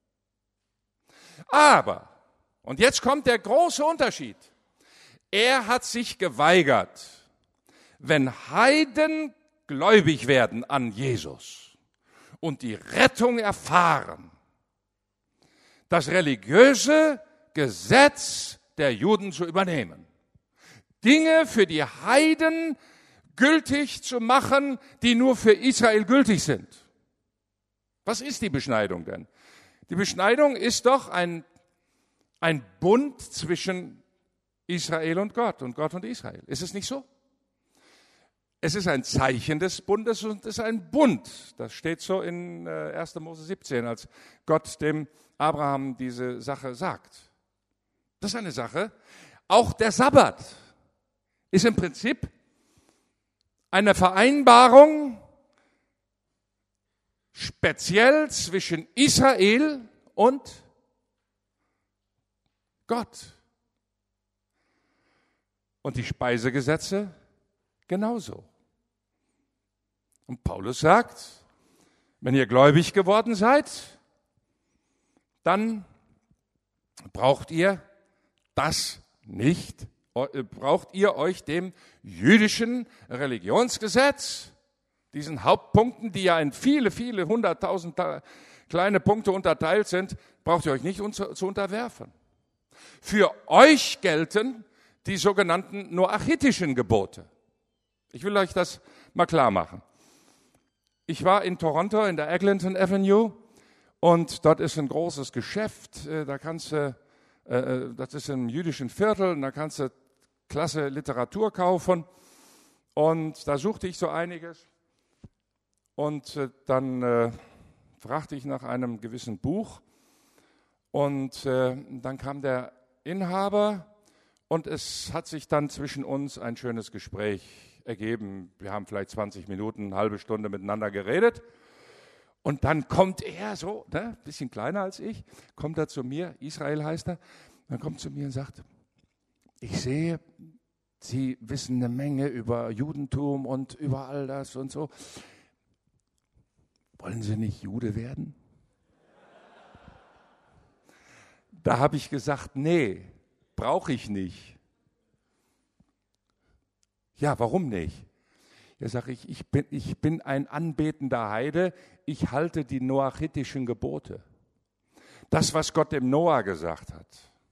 Aber, und jetzt kommt der große Unterschied, er hat sich geweigert, wenn Heiden gläubig werden an Jesus und die Rettung erfahren, das religiöse Gesetz der Juden zu übernehmen. Dinge für die Heiden gültig zu machen, die nur für Israel gültig sind. Was ist die Beschneidung denn? Die Beschneidung ist doch ein Bund zwischen Israel und Gott und Israel. Ist es nicht so? Es ist ein Zeichen des Bundes und es ist ein Bund. Das steht so in 1. Mose 17, als Gott dem Abraham diese Sache sagt. Das ist eine Sache. Auch der Sabbat ist im Prinzip eine Vereinbarung speziell zwischen Israel und Gott. Und die Speisegesetze genauso. Und Paulus sagt, wenn ihr gläubig geworden seid, dann braucht ihr das nicht, braucht ihr euch dem jüdischen Religionsgesetz, diesen Hauptpunkten, die ja in viele, viele 100.000 kleine Punkte unterteilt sind, braucht ihr euch nicht zu unterwerfen. Für euch gelten die sogenannten noachitischen Gebote. Ich will euch das mal klar machen. Ich war in Toronto in der Eglinton Avenue und dort ist ein großes Geschäft, das ist im jüdischen Viertel, und da kannst du klasse Literatur kaufen und da suchte ich so einiges und dann fragte ich nach einem gewissen Buch und dann kam der Inhaber und es hat sich dann zwischen uns ein schönes Gespräch ergeben. Wir haben vielleicht 20 Minuten, eine halbe Stunde miteinander geredet. Und dann kommt er so, ein bisschen kleiner als ich, kommt er zu mir, Israel heißt er, dann kommt zu mir und sagt, ich sehe, Sie wissen eine Menge über Judentum und über all das und so. Wollen Sie nicht Jude werden? Da habe ich gesagt, nee, brauche ich nicht. Ja, warum nicht? Ja, sage ich, ich bin ein anbetender Heide, ich halte die noachitischen Gebote. Das, was Gott dem Noah gesagt hat.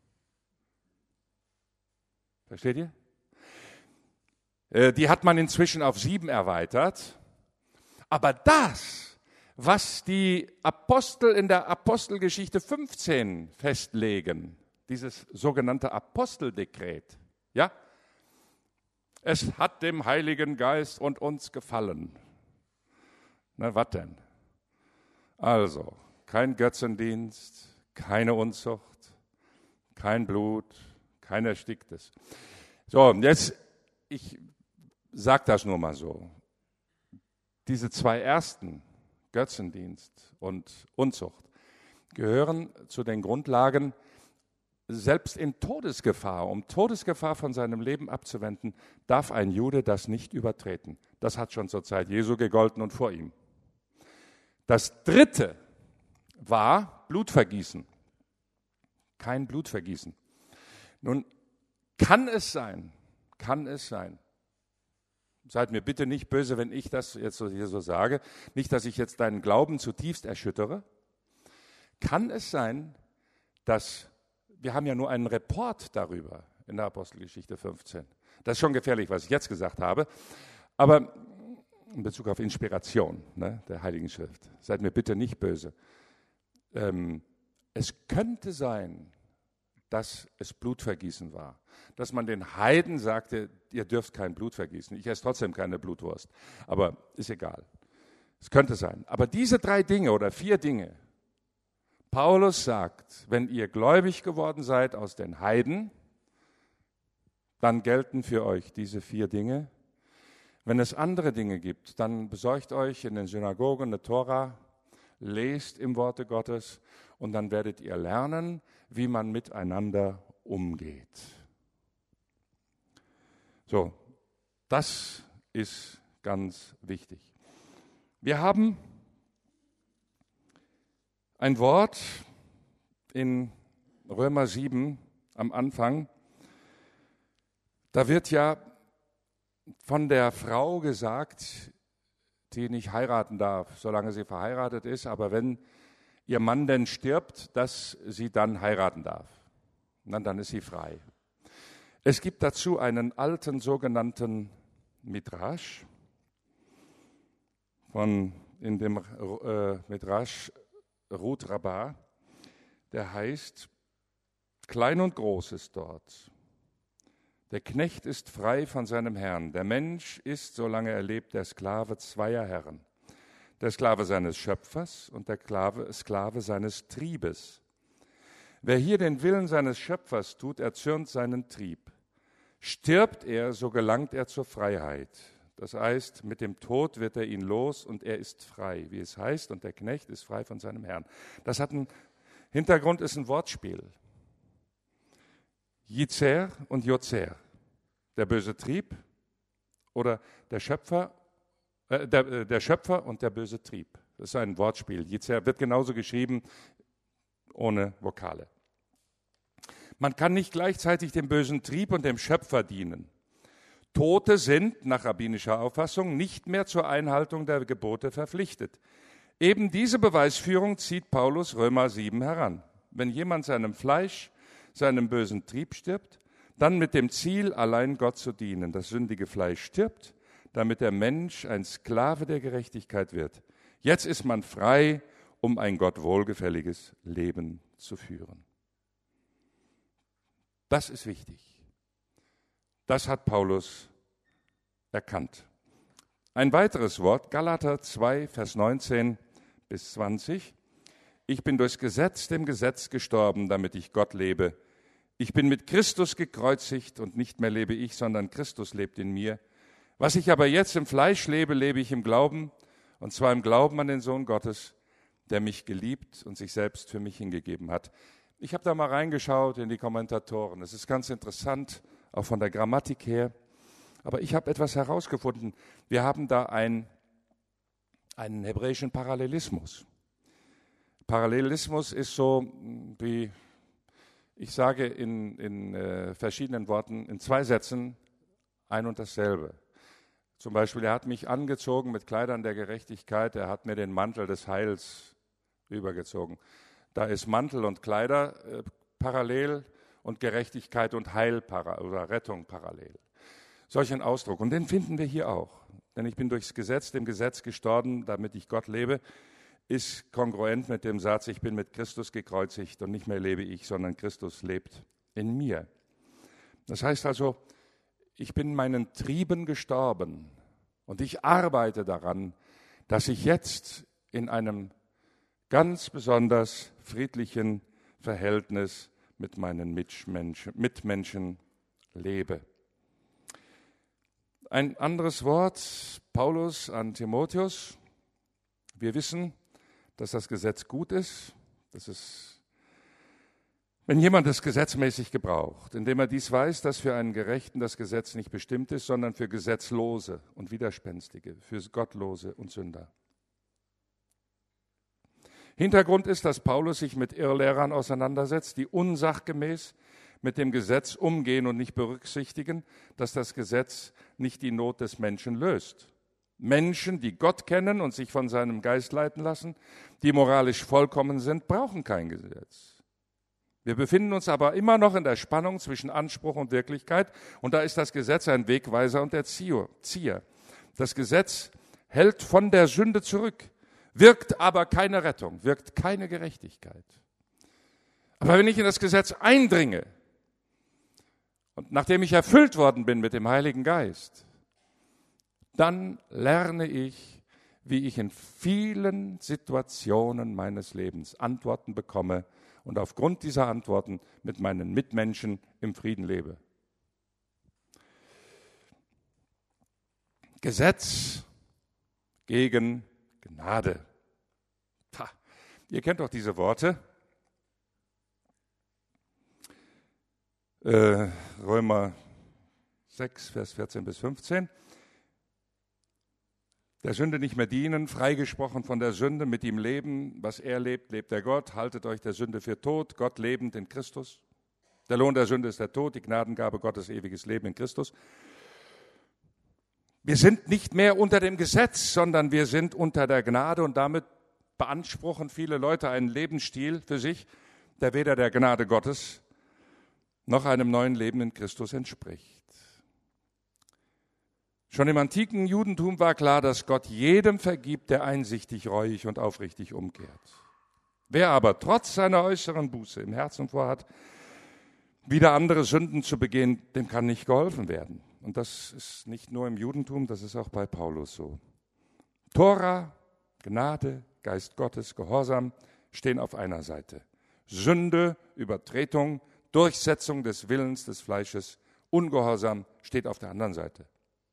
Versteht ihr? Die hat man inzwischen auf 7 erweitert. Aber das, was die Apostel in der Apostelgeschichte 15 festlegen, dieses sogenannte Aposteldekret, ja, es hat dem Heiligen Geist und uns gefallen. Na, was denn? Also, kein Götzendienst, keine Unzucht, kein Blut, kein Ersticktes. So, jetzt, ich sage das nur mal so. Diese 2 ersten, Götzendienst und Unzucht, gehören zu den Grundlagen, selbst in Todesgefahr, um Todesgefahr von seinem Leben abzuwenden, darf ein Jude das nicht übertreten. Das hat schon zur Zeit Jesu gegolten und vor ihm. Das 3. war Blutvergießen. Kein Blutvergießen. Nun, Kann es sein, seid mir bitte nicht böse, wenn ich das jetzt hier so sage, nicht, dass ich jetzt deinen Glauben zutiefst erschüttere, kann es sein, dass, wir haben ja nur einen Report darüber in der Apostelgeschichte 15, das ist schon gefährlich, was ich jetzt gesagt habe, aber in Bezug auf Inspiration, ne, der Heiligen Schrift, seid mir bitte nicht böse. Es könnte sein, dass es Blutvergießen war, dass man den Heiden sagte, ihr dürft kein Blut vergießen, ich esse trotzdem keine Blutwurst, aber ist egal. Es könnte sein. Aber diese 3 Dinge oder 4 Dinge, Paulus sagt, wenn ihr gläubig geworden seid aus den Heiden, dann gelten für euch diese 4 Dinge. Wenn es andere Dinge gibt, dann besorgt euch in den Synagogen eine Tora, lest im Worte Gottes und dann werdet ihr lernen, wie man miteinander umgeht. So, das ist ganz wichtig. Wir haben ein Wort in Römer 7 am Anfang, da wird ja von der Frau gesagt, die nicht heiraten darf, solange sie verheiratet ist, aber wenn ihr Mann denn stirbt, dass sie dann heiraten darf. Dann ist sie frei. Es gibt dazu einen alten sogenannten Midrash, in dem Midrash Ruth Rabbah, der heißt, klein und groß ist dort. Der Knecht ist frei von seinem Herrn. Der Mensch ist, solange er lebt, der Sklave zweier Herren. Der Sklave seines Schöpfers und der Sklave seines Triebes. Wer hier den Willen seines Schöpfers tut, erzürnt seinen Trieb. Stirbt er, so gelangt er zur Freiheit. Das heißt, mit dem Tod wird er ihn los und er ist frei, wie es heißt, und der Knecht ist frei von seinem Herrn. Das hat einen Hintergrund, ist ein Wortspiel. Yitzer und Yotzer, der böse Trieb oder der Schöpfer und der böse Trieb. Das ist ein Wortspiel. Yitzer wird genauso geschrieben, ohne Vokale. Man kann nicht gleichzeitig dem bösen Trieb und dem Schöpfer dienen. Tote sind, nach rabbinischer Auffassung, nicht mehr zur Einhaltung der Gebote verpflichtet. Eben diese Beweisführung zieht Paulus Römer 7 heran. Wenn jemand seinem Fleisch, seinem bösen Trieb stirbt, dann mit dem Ziel, allein Gott zu dienen. Das sündige Fleisch stirbt, damit der Mensch ein Sklave der Gerechtigkeit wird. Jetzt ist man frei, um ein Gott wohlgefälliges Leben zu führen. Das ist wichtig. Das hat Paulus erkannt. Ein weiteres Wort, Galater 2, Vers 19 bis 20. Ich bin durchs Gesetz dem Gesetz gestorben, damit ich Gott lebe. Ich bin mit Christus gekreuzigt und nicht mehr lebe ich, sondern Christus lebt in mir. Was ich aber jetzt im Fleisch lebe, lebe ich im Glauben, und zwar im Glauben an den Sohn Gottes, der mich geliebt und sich selbst für mich hingegeben hat. Ich habe da mal reingeschaut in die Kommentatoren. Es ist ganz interessant, auch von der Grammatik her. Aber ich habe etwas herausgefunden. Wir haben da einen hebräischen Parallelismus. Parallelismus ist so, wie ich sage in verschiedenen Worten, in 2 Sätzen ein und dasselbe. Zum Beispiel, er hat mich angezogen mit Kleidern der Gerechtigkeit, er hat mir den Mantel des Heils übergezogen. Da ist Mantel und Kleider parallel und Gerechtigkeit und Heil oder Rettung parallel. Solch ein Ausdruck. Und den finden wir hier auch. Denn ich bin durchs Gesetz, dem Gesetz gestorben, damit ich Gott lebe, ist kongruent mit dem Satz, ich bin mit Christus gekreuzigt und nicht mehr lebe ich, sondern Christus lebt in mir. Das heißt also, ich bin meinen Trieben gestorben und ich arbeite daran, dass ich jetzt in einem ganz besonders friedlichen Verhältnis mit meinen Mitmenschen lebe. Ein anderes Wort, Paulus an Timotheus. Wir wissen, dass das Gesetz gut ist. Wenn jemand es gesetzmäßig gebraucht, indem er dies weiß, dass für einen Gerechten das Gesetz nicht bestimmt ist, sondern für Gesetzlose und Widerspenstige, für Gottlose und Sünder. Hintergrund ist, dass Paulus sich mit Irrlehrern auseinandersetzt, die unsachgemäß mit dem Gesetz umgehen und nicht berücksichtigen, dass das Gesetz nicht die Not des Menschen löst. Menschen, die Gott kennen und sich von seinem Geist leiten lassen, die moralisch vollkommen sind, brauchen kein Gesetz. Wir befinden uns aber immer noch in der Spannung zwischen Anspruch und Wirklichkeit, und da ist das Gesetz ein Wegweiser und Erzieher. Das Gesetz hält von der Sünde zurück, wirkt aber keine Rettung, wirkt keine Gerechtigkeit. Aber wenn ich in das Gesetz eindringe und nachdem ich erfüllt worden bin mit dem Heiligen Geist, dann lerne ich, wie ich in vielen Situationen meines Lebens Antworten bekomme und aufgrund dieser Antworten mit meinen Mitmenschen im Frieden lebe. Gesetz gegen Gnade. Ihr kennt doch diese Worte. Römer 6, Vers 14 bis 15. Der Sünde nicht mehr dienen, freigesprochen von der Sünde, mit ihm leben. Was er lebt, lebt der Gott. Haltet euch der Sünde für tot, Gott lebend in Christus. Der Lohn der Sünde ist der Tod, die Gnadengabe Gottes ewiges Leben in Christus. Wir sind nicht mehr unter dem Gesetz, sondern wir sind unter der Gnade, und damit beanspruchen viele Leute einen Lebensstil für sich, der weder der Gnade Gottes noch einem neuen Leben in Christus entspricht. Schon im antiken Judentum war klar, dass Gott jedem vergibt, der einsichtig, reuig und aufrichtig umkehrt. Wer aber trotz seiner äußeren Buße im Herzen vorhat, wieder andere Sünden zu begehen, dem kann nicht geholfen werden. Und das ist nicht nur im Judentum, das ist auch bei Paulus so. Tora, Gnade, Geist Gottes, Gehorsam stehen auf einer Seite. Sünde, Übertretung, Durchsetzung des Willens des Fleisches, Ungehorsam steht auf der anderen Seite.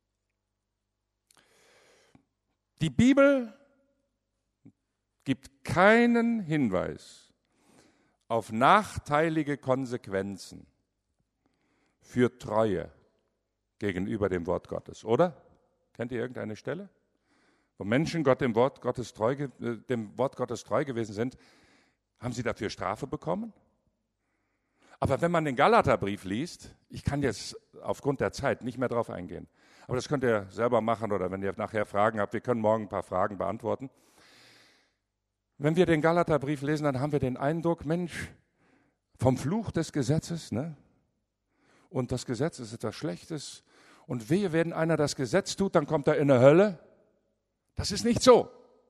Die Bibel gibt keinen Hinweis auf nachteilige Konsequenzen für Treue gegenüber dem Wort Gottes, oder? Kennt ihr irgendeine Stelle, wo Menschen dem Wort Gottes treu gewesen sind? Haben sie dafür Strafe bekommen? Aber wenn man den Galaterbrief liest, ich kann jetzt aufgrund der Zeit nicht mehr drauf eingehen, aber das könnt ihr selber machen, oder wenn ihr nachher Fragen habt, wir können morgen ein paar Fragen beantworten. Wenn wir den Galaterbrief lesen, dann haben wir den Eindruck, Mensch, vom Fluch des Gesetzes, ne? Und das Gesetz ist etwas Schlechtes, und wehe, wenn einer das Gesetz tut, dann kommt er in die Hölle. Das ist nicht so.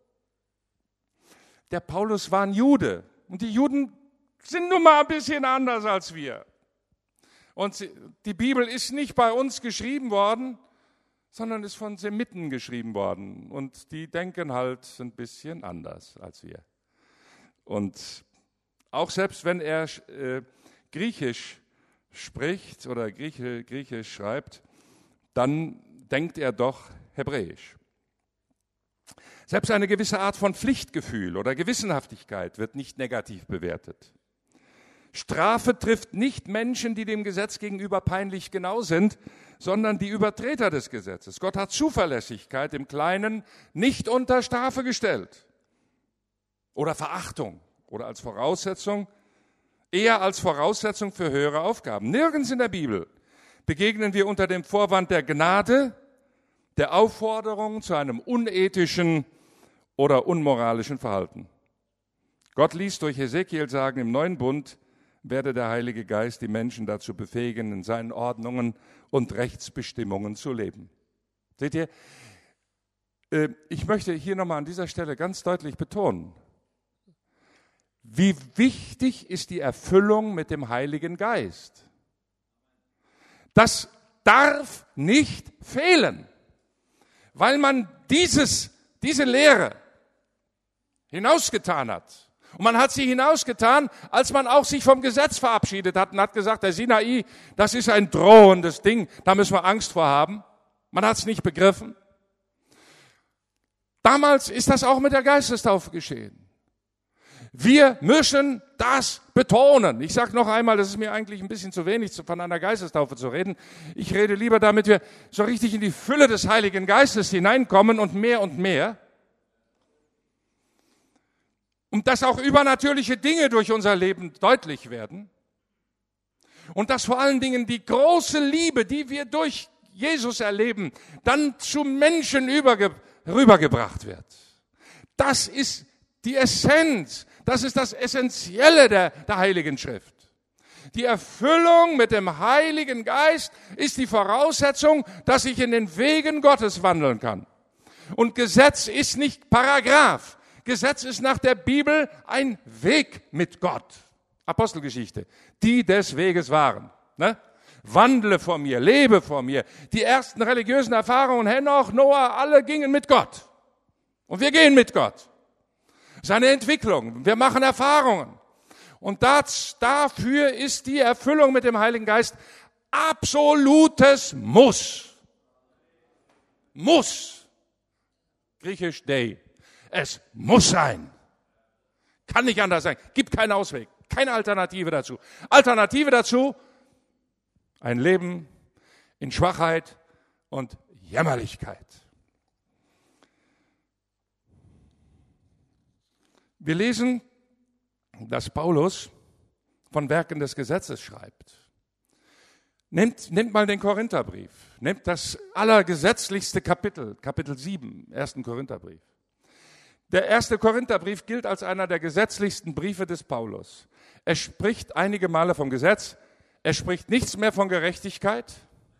Der Paulus war ein Jude, und die Juden sind nun mal ein bisschen anders als wir. Und die Bibel ist nicht bei uns geschrieben worden, sondern ist von Semiten geschrieben worden. Und die denken halt ein bisschen anders als wir. Und auch selbst wenn er Griechisch spricht oder Griechisch schreibt, dann denkt er doch Hebräisch. Selbst eine gewisse Art von Pflichtgefühl oder Gewissenhaftigkeit wird nicht negativ bewertet. Strafe trifft nicht Menschen, die dem Gesetz gegenüber peinlich genau sind, sondern die Übertreter des Gesetzes. Gott hat Zuverlässigkeit im Kleinen nicht unter Strafe gestellt oder Verachtung oder als Voraussetzung, eher als Voraussetzung für höhere Aufgaben. Nirgends in der Bibel begegnen wir unter dem Vorwand der Gnade, der Aufforderung zu einem unethischen oder unmoralischen Verhalten. Gott ließ durch Hesekiel sagen, im neuen Bund werde der Heilige Geist die Menschen dazu befähigen, in seinen Ordnungen und Rechtsbestimmungen zu leben. Seht ihr, ich möchte hier nochmal an dieser Stelle ganz deutlich betonen, wie wichtig ist die Erfüllung mit dem Heiligen Geist. Das darf nicht fehlen, weil man diese Lehre hinausgetan hat. Und man hat sie hinausgetan, als man auch sich vom Gesetz verabschiedet hat und hat gesagt, der Sinai, das ist ein drohendes Ding, da müssen wir Angst vor haben. Man hat es nicht begriffen. Damals ist das auch mit der Geistestaufe geschehen. Wir müssen das betonen. Ich sage noch einmal, das ist mir eigentlich ein bisschen zu wenig, von einer Geistestaufe zu reden. Ich rede lieber, damit wir so richtig in die Fülle des Heiligen Geistes hineinkommen und mehr und mehr. Und dass auch übernatürliche Dinge durch unser Leben deutlich werden. Und dass vor allen Dingen die große Liebe, die wir durch Jesus erleben, dann zu Menschen rübergebracht wird. Das ist die Essenz, das ist das Essentielle der Heiligen Schrift. Die Erfüllung mit dem Heiligen Geist ist die Voraussetzung, dass ich in den Wegen Gottes wandeln kann. Und Gesetz ist nicht Paragraph. Gesetz ist nach der Bibel ein Weg mit Gott. Apostelgeschichte. Die des Weges waren. Ne? Wandle vor mir, lebe vor mir. Die ersten religiösen Erfahrungen, Henoch, Noah, alle gingen mit Gott. Und wir gehen mit Gott. Seine Entwicklung. Wir machen Erfahrungen. Und dafür ist die Erfüllung mit dem Heiligen Geist absolutes Muss. Muss. Griechisch Dei. Es muss sein. Kann nicht anders sein. Gibt keinen Ausweg. Keine Alternative dazu. Alternative dazu, ein Leben in Schwachheit und Jämmerlichkeit. Wir lesen, dass Paulus von Werken des Gesetzes schreibt. Nehmt mal den Korintherbrief. Nehmt das allergesetzlichste Kapitel, Kapitel 7, 1. Korintherbrief. Der 1. Korintherbrief gilt als einer der gesetzlichsten Briefe des Paulus. Er spricht einige Male vom Gesetz, er spricht nichts mehr von Gerechtigkeit.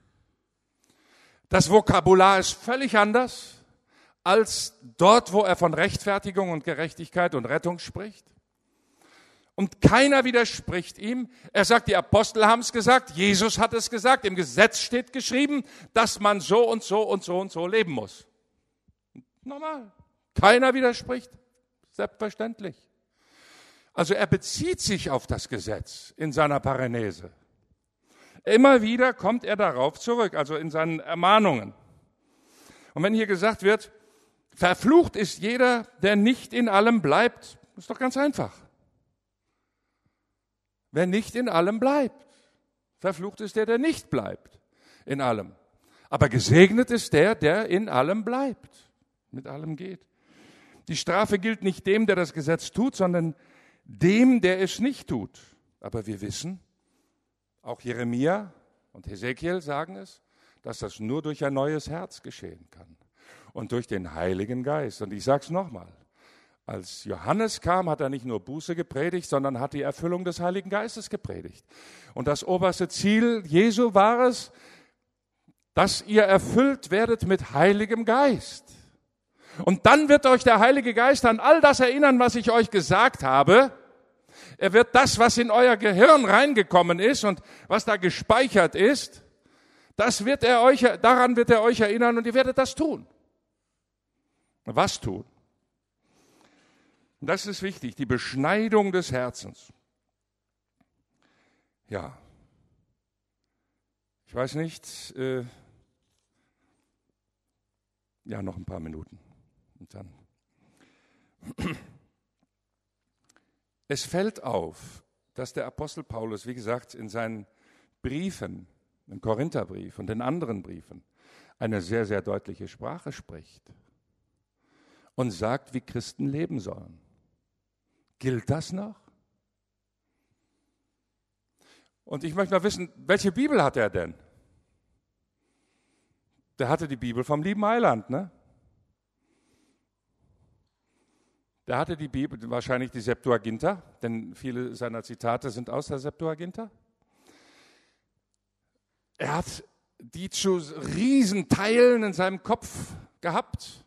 Das Vokabular ist völlig anders als dort, wo er von Rechtfertigung und Gerechtigkeit und Rettung spricht. Und keiner widerspricht ihm. Er sagt, die Apostel haben es gesagt, Jesus hat es gesagt, im Gesetz steht geschrieben, dass man so und so und so und so leben muss. Normal. Keiner widerspricht. Selbstverständlich. Also er bezieht sich auf das Gesetz in seiner Parenese. Immer wieder kommt er darauf zurück, also in seinen Ermahnungen. Und wenn hier gesagt wird, verflucht ist jeder, der nicht in allem bleibt, ist doch ganz einfach. Wer nicht in allem bleibt. Verflucht ist der nicht bleibt in allem. Aber gesegnet ist der in allem bleibt, mit allem geht. Die Strafe gilt nicht dem, der das Gesetz tut, sondern dem, der es nicht tut. Aber wir wissen, auch Jeremia und Hesekiel sagen es, dass das nur durch ein neues Herz geschehen kann und durch den Heiligen Geist. Und ich sage es nochmal, als Johannes kam, hat er nicht nur Buße gepredigt, sondern hat die Erfüllung des Heiligen Geistes gepredigt. Und das oberste Ziel Jesu war es, dass ihr erfüllt werdet mit Heiligem Geist. Und dann wird euch der Heilige Geist an all das erinnern, was ich euch gesagt habe. Er wird das, was in euer Gehirn reingekommen ist und was da gespeichert ist, daran wird er euch erinnern und ihr werdet das tun. Was tun? Und das ist wichtig, die Beschneidung des Herzens. Ja, ich weiß nicht, noch ein paar Minuten. Und dann. Es fällt auf, dass der Apostel Paulus, wie gesagt, in seinen Briefen, im Korintherbrief und den anderen Briefen, eine sehr, sehr deutliche Sprache spricht und sagt, wie Christen leben sollen. Gilt das noch? Und ich möchte noch wissen, welche Bibel hat er denn? Der hatte die Bibel vom lieben Heiland, ne? Der hatte die Bibel, wahrscheinlich die Septuaginta, denn viele seiner Zitate sind aus der Septuaginta. Er hat die zu Riesenteilen in seinem Kopf gehabt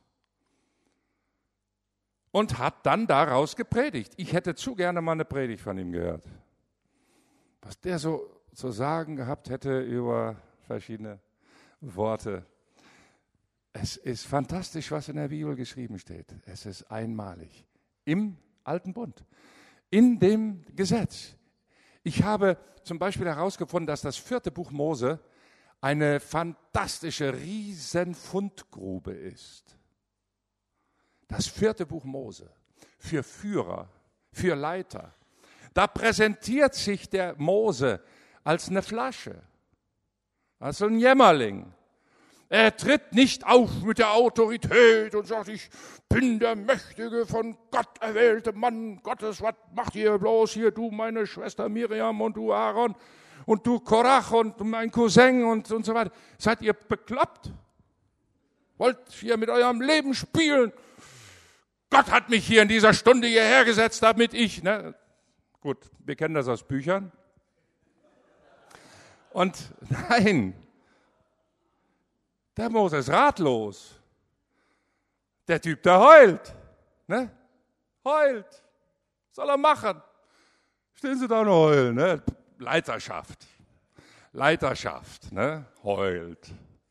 und hat dann daraus gepredigt. Ich hätte zu gerne mal eine Predigt von ihm gehört. Was der so zu sagen gehabt hätte über verschiedene Worte. Es ist fantastisch, was in der Bibel geschrieben steht. Es ist einmalig. Im Alten Bund. In dem Gesetz. Ich habe zum Beispiel herausgefunden, dass das 4. Buch Mose eine fantastische Riesenfundgrube ist. Das 4. Buch Mose. Für Führer, für Leiter. Da präsentiert sich der Mose als eine Flasche. Als ein Jämmerling. Er tritt nicht auf mit der Autorität und sagt, ich bin der mächtige, von Gott erwählte Mann Gottes, was macht ihr bloß hier, du meine Schwester Miriam und du Aaron? und du Korach und mein Cousin und so weiter. Seid ihr bekloppt? Wollt ihr mit eurem Leben spielen? Gott hat mich hier in dieser Stunde hierher gesetzt, damit ich, ne? Gut, wir kennen das aus Büchern. Und nein, der Mose ist ratlos. Der Typ, der heult. Ne? Heult. Was soll er machen? Stehen Sie da und heulen. Ne? Leiterschaft. Ne? Heult.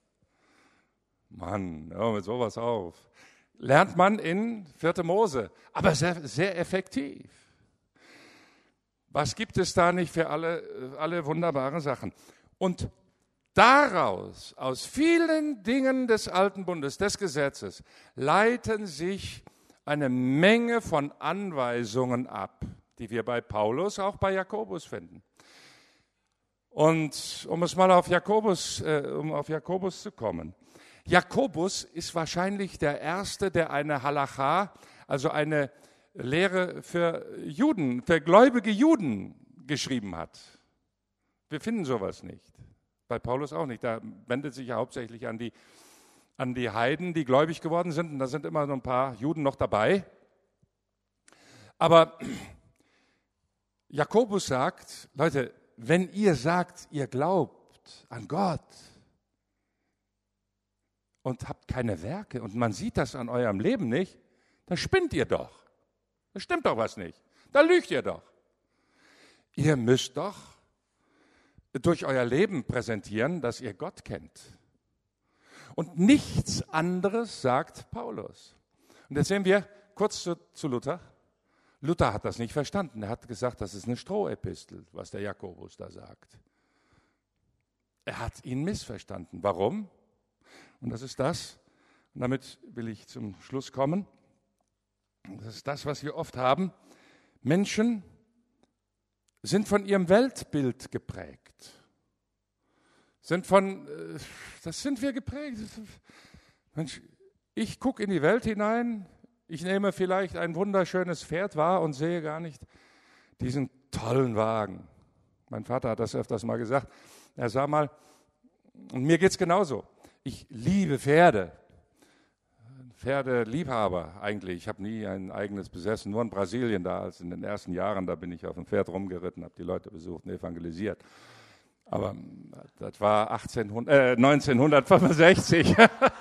Mann, hör mit sowas auf. Lernt man in 4. Mose, aber sehr, sehr effektiv. Was gibt es da nicht für alle wunderbaren Sachen? Und daraus, aus vielen Dingen des Alten Bundes, des Gesetzes, leiten sich eine Menge von Anweisungen ab, die wir bei Paulus, auch bei Jakobus finden. Und um es mal auf Jakobus zu kommen. Jakobus ist wahrscheinlich der Erste, der eine Halacha, also eine Lehre für Juden, für gläubige Juden geschrieben hat. Wir finden sowas nicht. Bei Paulus auch nicht. Da wendet sich ja hauptsächlich an die Heiden, die gläubig geworden sind. Und da sind immer so ein paar Juden noch dabei. Aber Jakobus sagt, Leute, wenn ihr sagt, ihr glaubt an Gott und habt keine Werke und man sieht das an eurem Leben nicht, dann spinnt ihr doch. Da stimmt doch was nicht. Da lügt ihr doch. Ihr müsst doch durch euer Leben präsentieren, dass ihr Gott kennt. Und nichts anderes sagt Paulus. Und jetzt sehen wir kurz zu Luther. Luther hat das nicht verstanden. Er hat gesagt, das ist eine Strohepistel, was der Jakobus da sagt. Er hat ihn missverstanden. Warum? Und das ist das, und damit will ich zum Schluss kommen, das ist das, was wir oft haben. Menschen sind von ihrem Weltbild geprägt. Das sind wir geprägt. Mensch, ich gucke in die Welt hinein, ich nehme vielleicht ein wunderschönes Pferd wahr und sehe gar nicht diesen tollen Wagen. Mein Vater hat das öfters mal gesagt. Er sah mal, und mir geht es genauso. Ich liebe Pferde. Pferdeliebhaber eigentlich. Ich habe nie ein eigenes besessen, nur in Brasilien da, als in den ersten Jahren, da bin ich auf dem Pferd rumgeritten, habe die Leute besucht und evangelisiert. Aber das war 1965.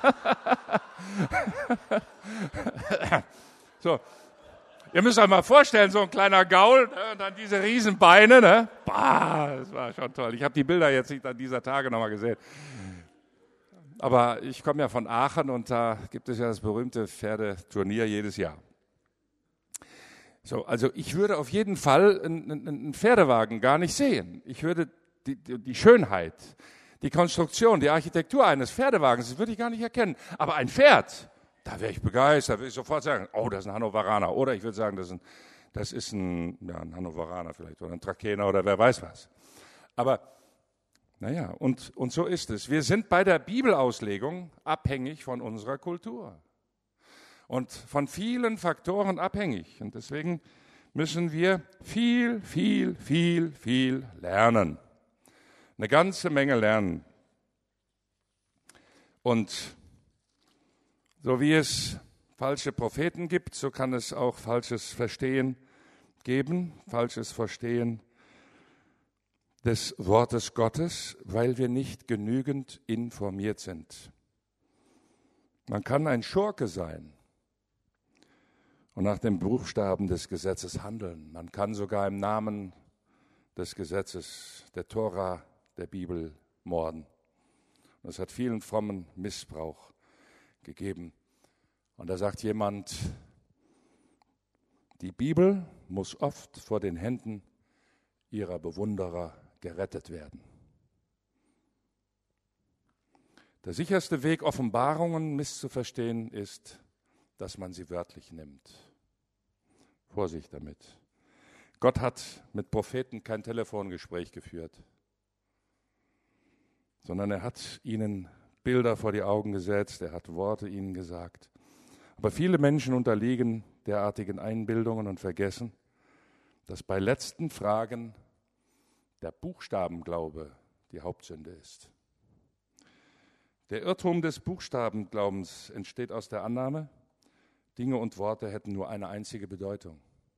So, ihr müsst euch mal vorstellen, so ein kleiner Gaul, ne, und dann diese riesen Beine, ne? Bah, das war schon toll. Ich habe die Bilder jetzt nicht an dieser Tage nochmal gesehen. Aber ich komme ja von Aachen und da gibt es ja das berühmte Pferdeturnier jedes Jahr. So, also ich würde auf jeden Fall einen Pferdewagen gar nicht sehen. Ich würde die Schönheit, die Konstruktion, die Architektur eines Pferdewagens, das würde ich gar nicht erkennen. Aber ein Pferd, da wäre ich begeistert, würde ich sofort sagen, oh, das ist ein Hannoveraner. Oder ich würde sagen, das ist ein Hannoveraner vielleicht oder ein Trakener oder wer weiß was. Aber naja, und so ist es. Wir sind bei der Bibelauslegung abhängig von unserer Kultur und von vielen Faktoren abhängig. Und deswegen müssen wir viel lernen. Eine ganze Menge lernen. Und so wie es falsche Propheten gibt, so kann es auch falsches Verstehen geben, falsches Verstehen des Wortes Gottes, weil wir nicht genügend informiert sind. Man kann ein Schurke sein und nach den Buchstaben des Gesetzes handeln. Man kann sogar im Namen des Gesetzes, der Tora, der Bibel morden. Und es hat vielen frommen Missbrauch gegeben. Und da sagt jemand, die Bibel muss oft vor den Händen ihrer Bewunderer gerettet werden. Der sicherste Weg, Offenbarungen misszuverstehen, ist, dass man sie wörtlich nimmt. Vorsicht damit. Gott hat mit Propheten kein Telefongespräch geführt, sondern er hat ihnen Bilder vor die Augen gesetzt, er hat Worte ihnen gesagt. Aber viele Menschen unterliegen derartigen Einbildungen und vergessen, dass bei letzten Fragen der Buchstabenglaube die Hauptsünde ist. Der Irrtum des Buchstabenglaubens entsteht aus der Annahme, Dinge und Worte hätten nur eine einzige Bedeutung.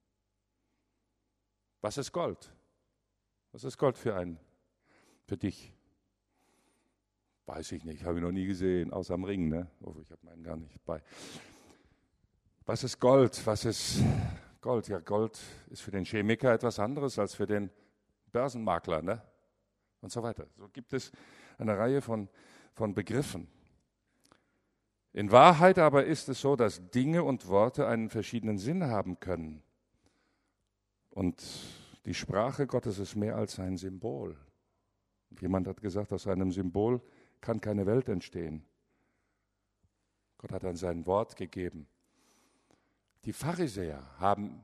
Was ist Gold? Was ist Gold für dich? Weiß ich nicht, habe ich noch nie gesehen, außer am Ring, ne? Oh, ich habe meinen gar nicht bei. Was ist Gold? Was ist Gold? Ja, Gold ist für den Chemiker etwas anderes als für den Börsenmakler, ne? Und so weiter. So gibt es eine Reihe von Begriffen. In Wahrheit aber ist es so, dass Dinge und Worte einen verschiedenen Sinn haben können. Und die Sprache Gottes ist mehr als ein Symbol. Jemand hat gesagt, aus einem Symbol kann keine Welt entstehen. Gott hat dann sein Wort gegeben. Die Pharisäer haben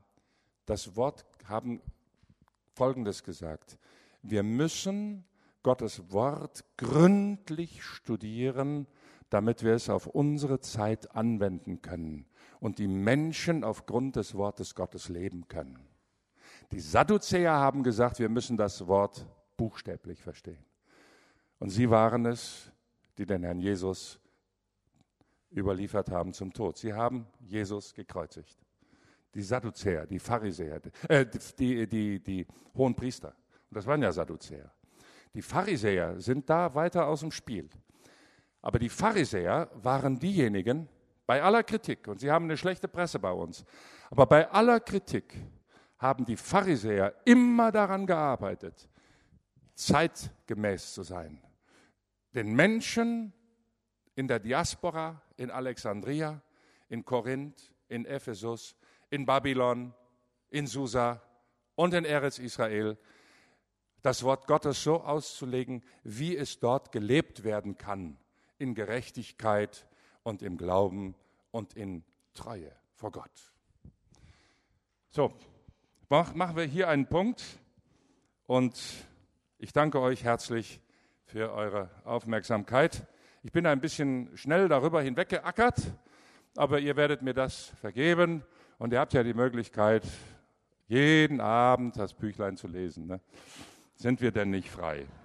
Folgendes gesagt: Wir müssen Gottes Wort gründlich studieren, damit wir es auf unsere Zeit anwenden können und die Menschen aufgrund des Wortes Gottes leben können. Die Sadduzäer haben gesagt, wir müssen das Wort buchstäblich verstehen. Und sie waren es, die den Herrn Jesus überliefert haben zum Tod. Sie haben Jesus gekreuzigt. Die Sadduzäer, die Pharisäer, die Hohenpriester. Und das waren ja Sadduzäer. Die Pharisäer sind da weiter aus dem Spiel. Aber die Pharisäer waren diejenigen, bei aller Kritik, und sie haben eine schlechte Presse bei uns, aber bei aller Kritik haben die Pharisäer immer daran gearbeitet, zeitgemäß zu sein. Den Menschen in der Diaspora, in Alexandria, in Korinth, in Ephesus, in Babylon, in Susa und in Eretz Israel das Wort Gottes so auszulegen, wie es dort gelebt werden kann, in Gerechtigkeit und im Glauben und in Treue vor Gott. So, machen wir hier einen Punkt und ich danke euch herzlich für eure Aufmerksamkeit. Ich bin ein bisschen schnell darüber hinweggeackert, aber ihr werdet mir das vergeben und ihr habt ja die Möglichkeit, jeden Abend das Büchlein zu lesen. Ne? Sind wir denn nicht frei?